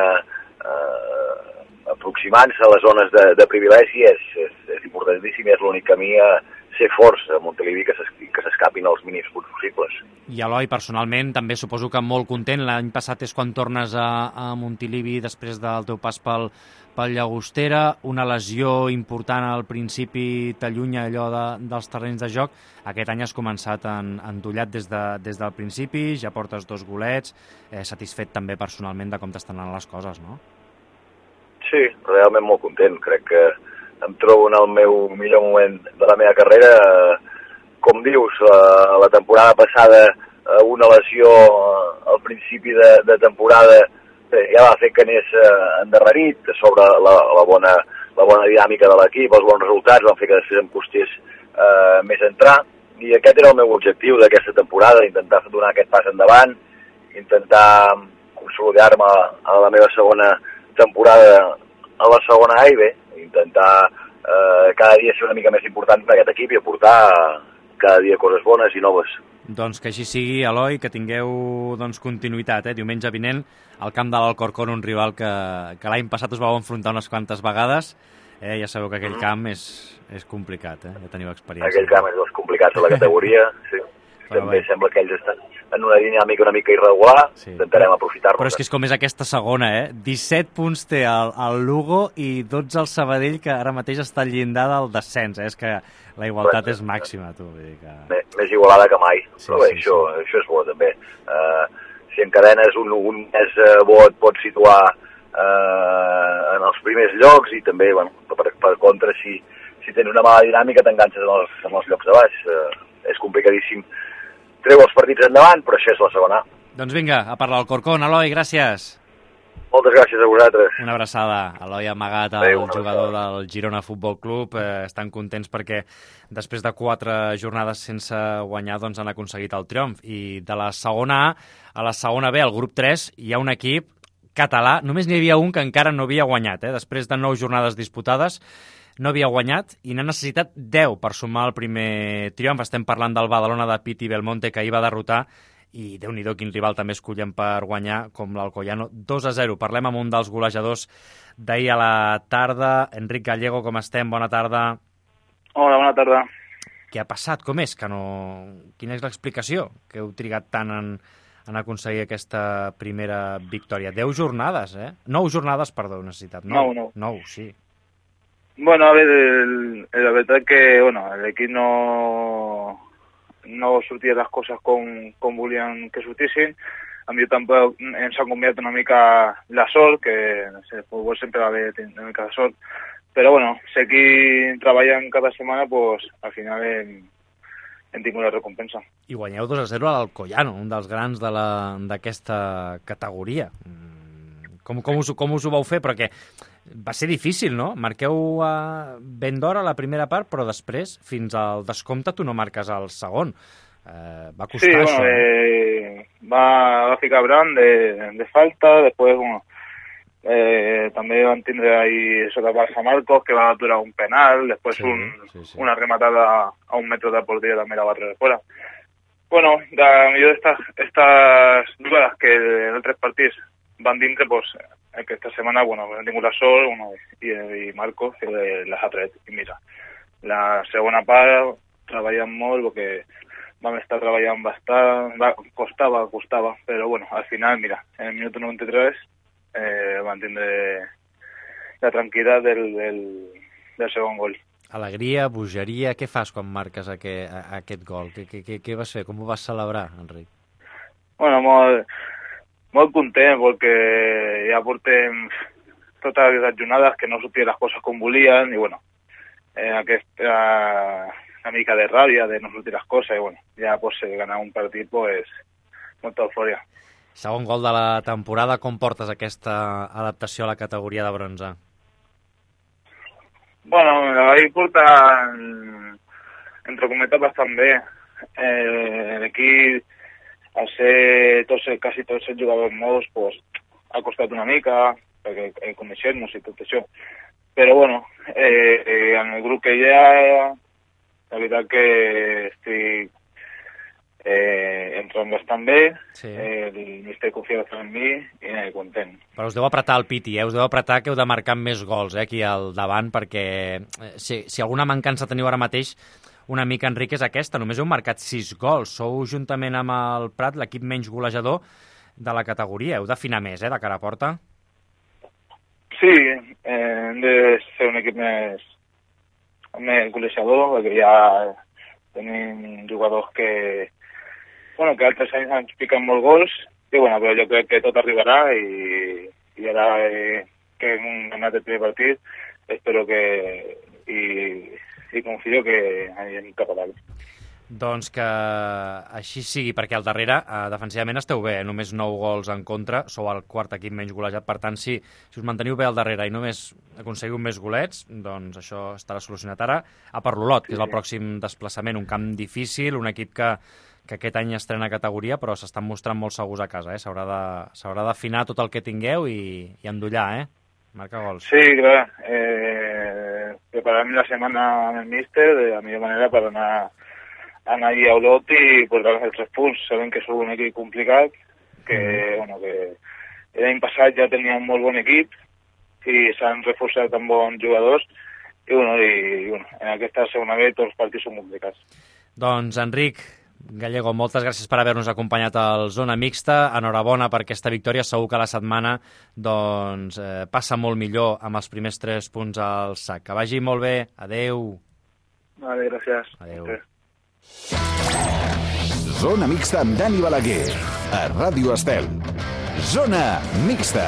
aproximant-se a les zones de privilegi és importantíssim, és l'únic camí a ser forts a Montilivi, que s'escapin els mínims punts possibles. I Eloi, personalment, també suposo que molt content. L'any passat és quan tornes a Montilivi després del teu pas pel Llagostera, una lesió important al principi t'allunya allò dels terrenys de joc. Aquest any has començat endollat des del principi, ja portes 2 golets, satisfet també personalment de com t'estan anant les coses, no? Sí, realment molt content. Crec que em trobo en el meu millor moment de la meva carrera. Com dius, la temporada passada una lesió al principi de temporada ja va fer que anés endarrerit, sobre la bona dinàmica de l'equip, els bons resultats van fer que després em costés més entrar, i aquest era el meu objectiu d'aquesta temporada, intentar donar aquest pas endavant, intentar consolidar-me a la meva segona temporada a la segona A i bé, intentar cada dia ser una mica més important per aquest equip i aportar cada dia coses bones i noves. Doncs que així sigui, Eloi, que tingueu continuïtat. Diumenge vinent al camp de l'Alcorcón, un rival que l'any passat us vau enfrontar unes quantes vegades. Ja sabeu que aquell camp és complicat, ja teniu experiència. Aquell camp és dels complicats de la categoria, sí. També sembla que ells estan en una dinàmica una mica irregular, intentarem aprofitar-nos. Però és que és com és aquesta segona, 17 punts té el Lugo i 12 el Sabadell, que ara mateix està al llindar del descens. És que la igualtat és màxima, tu. Vull dir que... Més igualada que mai, però bé, això és bo també. Si encadenes un mes bo et pots situar en els primers llocs, i també, per contra, si tens una mala dinàmica t'enganxes en els llocs de baix. És complicadíssim treu els partits endavant, però això és la segona. Doncs vinga, a parlar al Corcón. Eloi, gràcies. Moltes gràcies a vosaltres. Una abraçada. Eloi Amagat, el jugador del Girona Futbol Club. Estan contents perquè després de 4 jornades sense guanyar han aconseguit el triomf. I de la segona A a la segona B, al grup 3, hi ha un equip català. Només n'hi havia un que encara no havia guanyat. Després de 9 jornades disputades, no havia guanyat i n'ha necessitat 10 per sumar el primer triomf. Estem parlant del Badalona de Piti Belmonte, que ahir va derrotar, i Déu-n'hi-do quin rival també escollen per guanyar, com l'Alcoyano, 2-0. Parlem amb un dels golejadors d'ahir a la tarda. Enric Gallego, com estem? Bona tarda. Hola, bona tarda. Què ha passat? Com és que no... Quina és l'explicació que heu trigat tant en aconseguir aquesta primera victòria? 10 jornades, 9 jornades, perdó, necessitat. 9, sí. Bueno, a ver, la verdad que el equipo no sortia les coses com volien que sortissin. A mi tampoc ens ha convidat una mica la sort, que el futbol sempre va haver una mica de sort, però seguir treballant cada setmana, al final hem tingut la recompensa. I guanyeu 2-0 a l'Alcoyano, un dels grans d'aquesta categoria. Com us ho vau fer? Perquè va ser difícil, no? Marqueu ben d'hora a la primera part, però després, fins al descompte, tu no marques al segon. Va costar això. Va ficar Bran de falta, després, també van tindre ahí sota Barça Marcos, que va aturar un penal, després una rematada a 1 metro de portería també la va treure fora. Bueno, millor estas jugadas que en altres partits van dintre, pues, aquesta setmana, hem tingut la sort, i Marcos, que les ha tret, i mira, la segona part treballem molt, perquè vam estar treballant bastant, costava, però bueno, al final, mira, en el minut 93 van tindre la tranquil·litat del segon gol. Alegria, bogeria, què fas quan marques aquest gol? Què vas fer? Com ho vas celebrar, Enric? Bueno, molt content, perquè ja portem totes les jornades que no sortien les coses com volien, i bueno, aquesta una mica de ràbia de no sortir les coses, i bueno, ja ganar un partit, molta eufòria. Segon gol de la temporada, com portes aquesta adaptació a la categoria de bronze? Bueno, la vaig portar, entre cometes, bastant bé. L'equip, al ser quasi tots els jugadors nous, ha costat una mica, perquè coneixem-nos i tot això. Però bueno, en el grup que hi ha, la veritat que estic entrant bastant bé, el míster confia bastant en mi i content. Però us deu apretar el piti, us deu apretar que heu de marcar més gols aquí al davant, perquè si alguna mancança teniu ara mateix una mica, Enric, és aquesta. Només heu marcat 6 gols. Sou, juntament amb el Prat, l'equip menys golejador de la categoria. Heu d'afinar més, de cara a porta? Sí, hem de ser un equip més golejador, perquè ja tenim jugadors que altres anys ens piquen molt gols, i bueno, però jo crec que tot arribarà, i ara que hem anat el primer partit, espero que i confio que anirem cap a dalt. Doncs que així sigui, perquè al darrere defensivament esteu bé, només 9 gols en contra, sou el quart equip menys golejat, per tant, si us manteniu bé al darrere i només aconseguiu més golets, doncs això estarà solucionat ara a per l'Olot, que és el pròxim desplaçament, un camp difícil, un equip que aquest any estrena categoria, però s'estan mostrant molt segurs a casa, s'haurà d'afinar tot el que tingueu i endollar, marcar gols. Sí, clar, preparem la setmana amb el míster de la millor manera per anar allí a Olot i portar els 3 punts. Sabem que sou un equip complicat, que l'any passat ja tenia un molt bon equip i s'han reforçat amb bons jugadors, i en aquesta segona B tots els partits són complicats. Doncs, Enric Gallego, moltes gràcies per haver-nos acompanyat al Zona Mixta. Enhorabona per aquesta victòria. Segur que la setmana passa molt millor amb els primers 3 punts al sac. Que vagi molt bé. Adeu. Vale, gràcies. Adeu. Zona Mixta amb Dani Balaguer, a Ràdio Estel. Zona Mixta.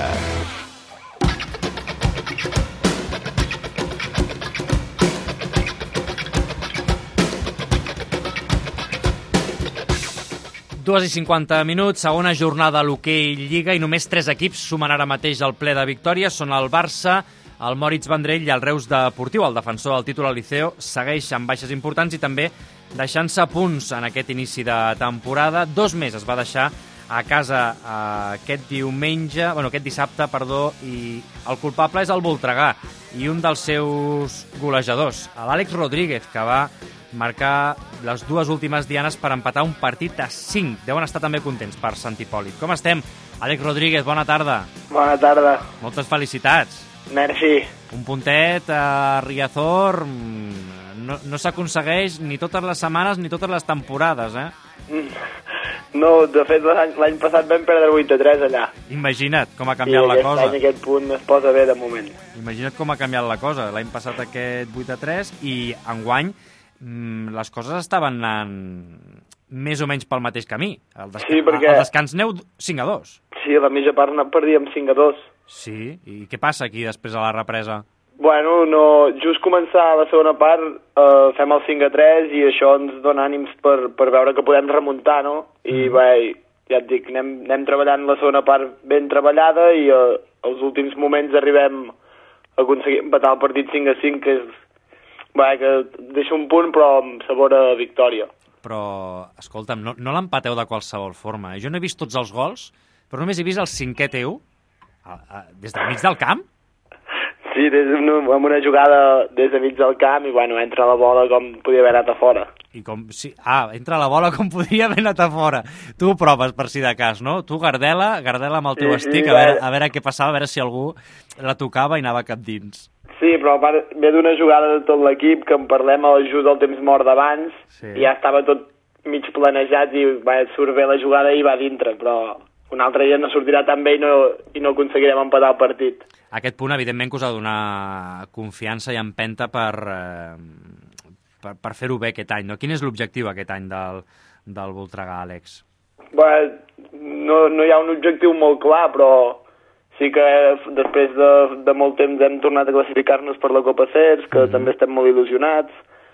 Dues i 50 minuts, segona jornada a l'hoquei Lliga, i només 3 equips sumen ara mateix al ple de victòries. Són el Barça, el Moritz Vendrell i el Reus Deportiu. El defensor del títol, el Liceo, segueix amb baixes importants i també deixant-se punts en aquest inici de temporada. 2 més es va deixar a casa aquest dissabte, i el culpable és el Voltregà i un dels seus golejadors, l'Àlex Rodríguez, que va marcar les 2 últimes dianes per empatar un partit de 5. Deuen estar també contents per Sant Hipòlit. Com estem? Àlex Rodríguez, bona tarda. Bona tarda. Moltes felicitats. Merci. Un puntet a Riazor no s'aconsegueix ni totes les setmanes ni totes les temporades, No, de fet, l'any passat vam perdre 8-3 allà. Imagina't com ha canviat la cosa. Sí, aquest punt es posa bé de moment. Imagina't com ha canviat la cosa. L'any passat aquest 8-3 i enguany les coses estaven anant més o menys pel mateix camí. Al descans aneu 5-2. Sí, a la mitja part perdíem 5-2. Sí, i què passa aquí després a la represa? Bueno, just començar la segona part fem el 5-3 i això ens dona ànims per veure que podem remuntar, no? I bé, ja et dic, anem treballant la segona part ben treballada i als últims moments arribem a aconseguir empatar el partit 5-5, que és... que deixa un punt, però amb sabor a victòria. Però, escolta'm, no l'empateu de qualsevol forma. Jo no he vist tots els gols, però només he vist el 5è teu, des del mig del camp. Sí, amb una jugada des de mig del camp i, entra la bola com podia haver anat a fora. I com, sí, entra la bola com podria haver anat a fora. Tu ho proves, per si de cas, no? Tu, Gardela amb el teu stick, a veure què passava, a veure si algú la tocava i anava cap dins. Sí, però a part ve d'una jugada de tot l'equip, que en parlem a just del temps mort d'abans, i ja estava tot mig planejat i surt bé la jugada i va dintre, però un altre dia no sortirà tan bé i no aconseguirem empatar el partit. Aquest punt, evidentment, que us ha de donar confiança i empenta per fer-ho bé aquest any, no? Quin és l'objectiu aquest any del Voltregà, Àlex? No hi ha un objectiu molt clar, però sí que després de molt temps hem tornat a classificar-nos per la Copa CERS, que també estem molt il·lusionats.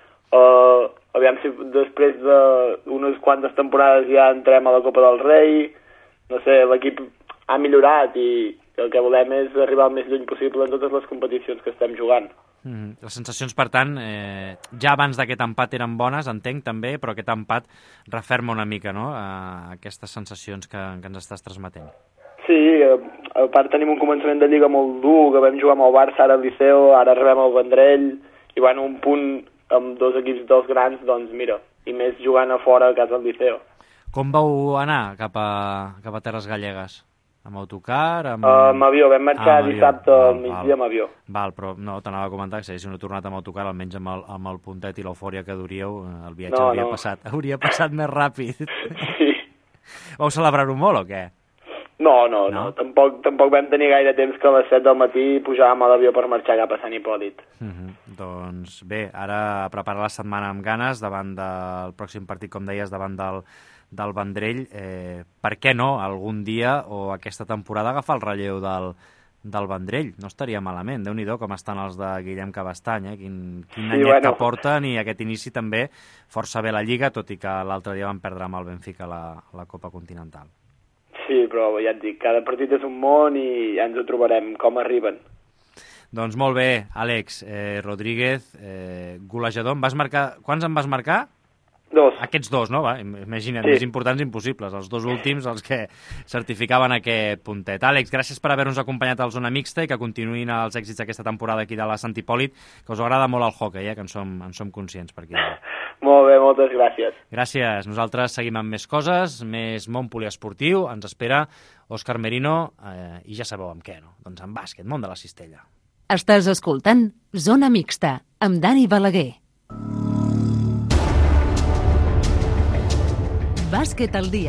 Aviam si després d'unes quantes temporades ja entrem a la Copa del Rei. No sé, l'equip ha millorat i el que volem és arribar el més lluny possible en totes les competicions que estem jugant. Les sensacions, per tant, ja abans d'aquest empat eren bones, entenc també, però aquest empat referma una mica, no?, aquestes sensacions que ens estàs transmetent. Sí, a part tenim un començament de Lliga molt dur, que vam jugar amb el Barça, ara al Liceu, ara rebem el Vendrell, i un punt amb dos equips dels grans, doncs mira, i més jugant a fora a casa del Liceu. Com vau anar cap a Terres Gallegues? Amb autocar? Amb avió, vam marxar dissabte al migdia amb avió. Val, però no, t'anava a comentar que si haguéssiu tornat amb autocar, almenys amb el puntet i l'eufòria que duríeu, el viatge hauria passat més ràpid. Sí. Vau celebrar-ho molt o què? No. Tampoc vam tenir gaire temps que a les 7 del matí pujàvem a l'avió per marxar cap a Sant Hipòlit. Doncs bé, ara preparar la setmana amb ganes davant del pròxim partit, com deies, davant del Vendrell. Per què no algun dia o aquesta temporada agafar el relleu del Vendrell? No estaria malament. Déu-n'hi-do com estan els de Guillem Cabestany, Quin anyet que porten, i aquest inici també força bé la Lliga, tot i que l'altre dia van perdre amb el Benfica la Copa Continental. Sí, però ja et dic, cada partit és un món i ja ens ho trobarem com arriben. Doncs molt bé, Àlex Rodríguez, golejador. Quants en vas marcar? 2. Aquests 2, no? Imagina't, més importants impossibles, els 2 últims, els que certificaven aquest puntet. Àlex, gràcies per haver-nos acompanyat al Zona Mixta i que continuïn els èxits d'aquesta temporada aquí de la Sant Hipòlit, que us agrada molt el hoquei, que en som conscients per aquí. Molt bé, moltes gràcies. Gràcies. Nosaltres seguim amb més coses, més món poliesportiu. Ens espera Òscar Merino i ja sabeu amb què, no? Doncs amb bàsquet, món de la cistella. Estàs escoltant Zona Mixta, amb Dani Balaguer. Bàsquet al dia.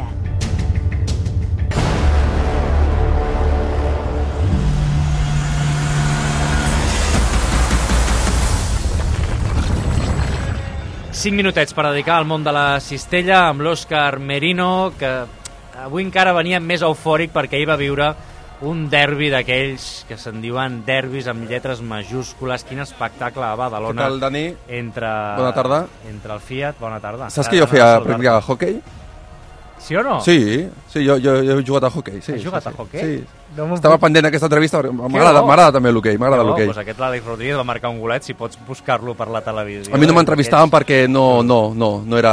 Cinc minutets per dedicar al món de la cistella amb l'Òscar Merino, que avui encara venia més eufòric perquè ahir va viure un derbi d'aquells que se'n diuen derbis amb lletres majúscules. Quin espectacle a Badalona. Què tal, Dani? Bona tarda. Entre el Fiat, bona tarda. Saps que jo practicava hoquei? Sí o no? Sí, jo he jugat a hoquei. Sí, Has jugat a hoquei? Sí. Estava pendent aquesta entrevista, m'agrada també l'hoquei, m'agrada l'hoquei. Doncs aquest l'Àlex Rodríguez va marcar un golet, si pots buscar-lo per la televisió. A mi no m'entrevistaven perquè no era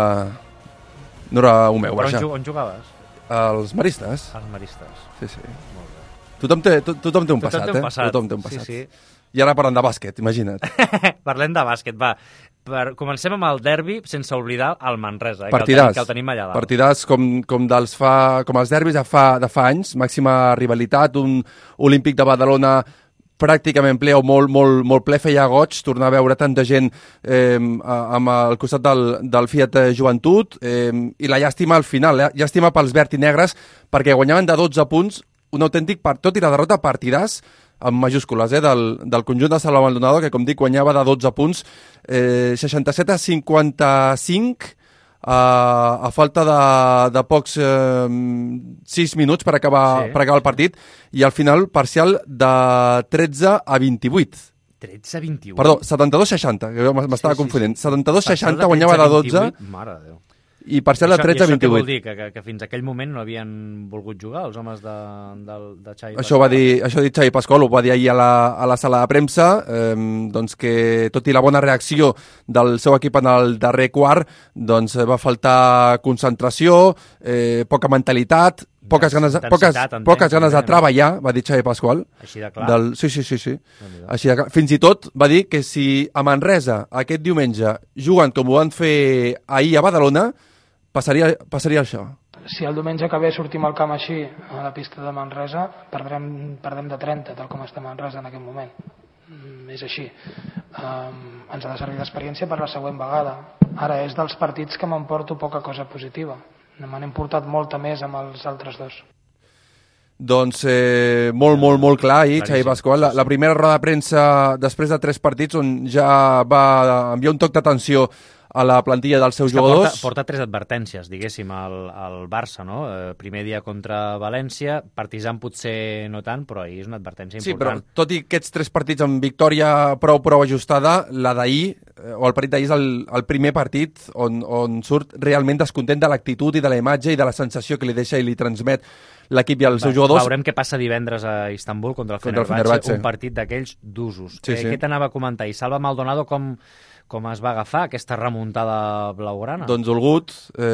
un meu. Però on jugaves? Els maristes. Els maristes. Sí. Tothom té un passat, Tothom té un passat. Sí. I ara parlant de bàsquet, imagina't. Parlem de bàsquet, va. Comencem amb el derbi, sense oblidar el Manresa, que el tenim allà dalt. Partidars com els derbis de fa anys, màxima rivalitat, un Olímpic de Badalona pràcticament ple o molt ple, feia goig tornar a veure tanta gent amb el costat del Fiat Joventut, i la llàstima al final, llàstima pels verd i negres, perquè guanyaven de 12 punts, un autèntic, tot i la derrota, partidars amb majúscules, del conjunt de Salva Maldonado, que, com dic, guanyava de 12 punts, 67-55, a falta de pocs 6 minuts per acabar el partit, i al final parcial de 13-28. 13-28? Perdó, 72-60, m'estava confonent. 72-60, guanyava de 12. Mare de Déu. i per ser la 13-28. I això què vol dir? Que fins aquell moment no havien volgut jugar els homes de Xavi Pasqual? Això ha dit Xavi Pasqual, ho va dir ahir a la sala de premsa, doncs que tot i la bona reacció del seu equip en el darrer quart, doncs va faltar concentració, poca mentalitat, poques ganes de treballar, va dir Xavi Pasqual. Així de clar. Sí. Així de clar. Fins i tot va dir que si a Manresa aquest diumenge juguen com ho van fer ahir a Badalona, passaria això. Si el diumenge que ve sortim al camp així, a la pista de Manresa, perdem de 30, tal com està Manresa en aquest moment. És així. Ens ha de servir d'experiència per la següent vegada. Ara, és dels partits que m'emporto poca cosa positiva. Me n'he portat molta més amb els altres dos. Doncs molt clar ahir, Xavi Pasqual. La primera roda de premsa després de 3 partits on ja va enviar un toc d'atenció a la plantilla dels seus jugadors. Porta 3 advertències, diguéssim, al Barça, no? Primer dia contra València, Partizan potser no tant, però ahir és una advertència important. Sí, però tot i aquests 3 partits amb victòria prou ajustada, la d'ahir, o el partit d'ahir és el primer partit on surt realment descontent de l'actitud i de la imatge i de la sensació que li deixa i li transmet l'equip i els seus jugadors. Veurem què passa divendres a Istanbul contra el Fenerbahçe, un partit d'aquells d'usos. Què t'anava a comentar? I Salva Maldonado com es va agafar aquesta remuntada blaugrana? Doncs dolgut,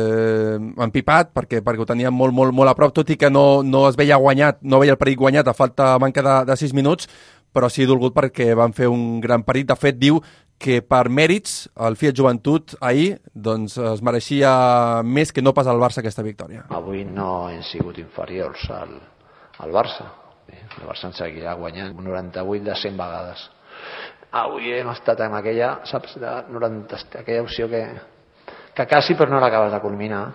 empipat, perquè ho tenia molt a prop, tot i que no es veia guanyat, no veia el perill guanyat a manca de 6 minuts, però sí dolgut perquè van fer un gran partit. De fet, diu que per mèrits el Fiat Joventut ahir doncs, es mereixia més que no pas el Barça aquesta victòria. Avui no hem sigut inferiors al Barça. El Barça ens seguirà guanyant 98 de 100 vegades. Avui hem estat en aquella, saps, aquella opció que quasi però no l'acabes de culminar.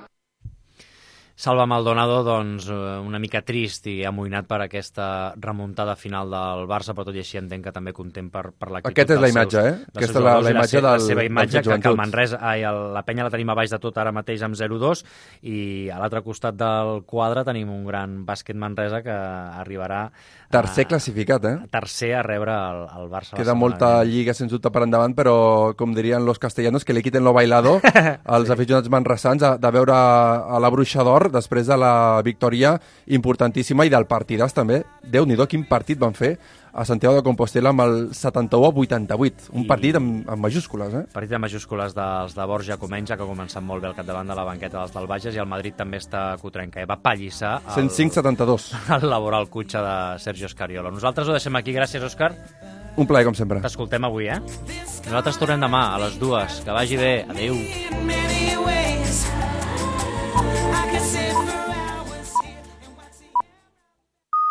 Salva Maldonado, doncs, una mica trist i amoïnat per aquesta remuntada final del Barça, però tot i així entenc que també content per l'actitud. Aquesta és la imatge, Aquesta és la imatge la seva imatge, que el Manresa, la penya la tenim a baix de tot ara mateix amb 0-2, i a l'altre costat del quadre tenim un gran bàsquet Manresa que arribarà tercer classificat, tercer a rebre el Barça. Queda molta lliga, sens dubte, per endavant, però, com dirien los castellanos, que li quiten lo bailado als aficionats manresans de veure a la Bruixa d'Or després de la victòria importantíssima i del partidàs també. Déu-n'hi-do, quin partit van fer a Santiago de Compostela amb el 71-88. Un partit amb majúscules, Partit amb majúscules dels de Borja Comenja, que ha començat molt bé al capdavant de la banqueta dels del Bages, i el Madrid també està cotrenca. Va pallissar 105-72 el laboral cutxa de Sergio Scariolo. Nosaltres ho deixem aquí. Gràcies, Òscar. Un plaer, com sempre. T'escoltem avui, Nosaltres tornem demà a les 2. Que vagi bé. Adéu.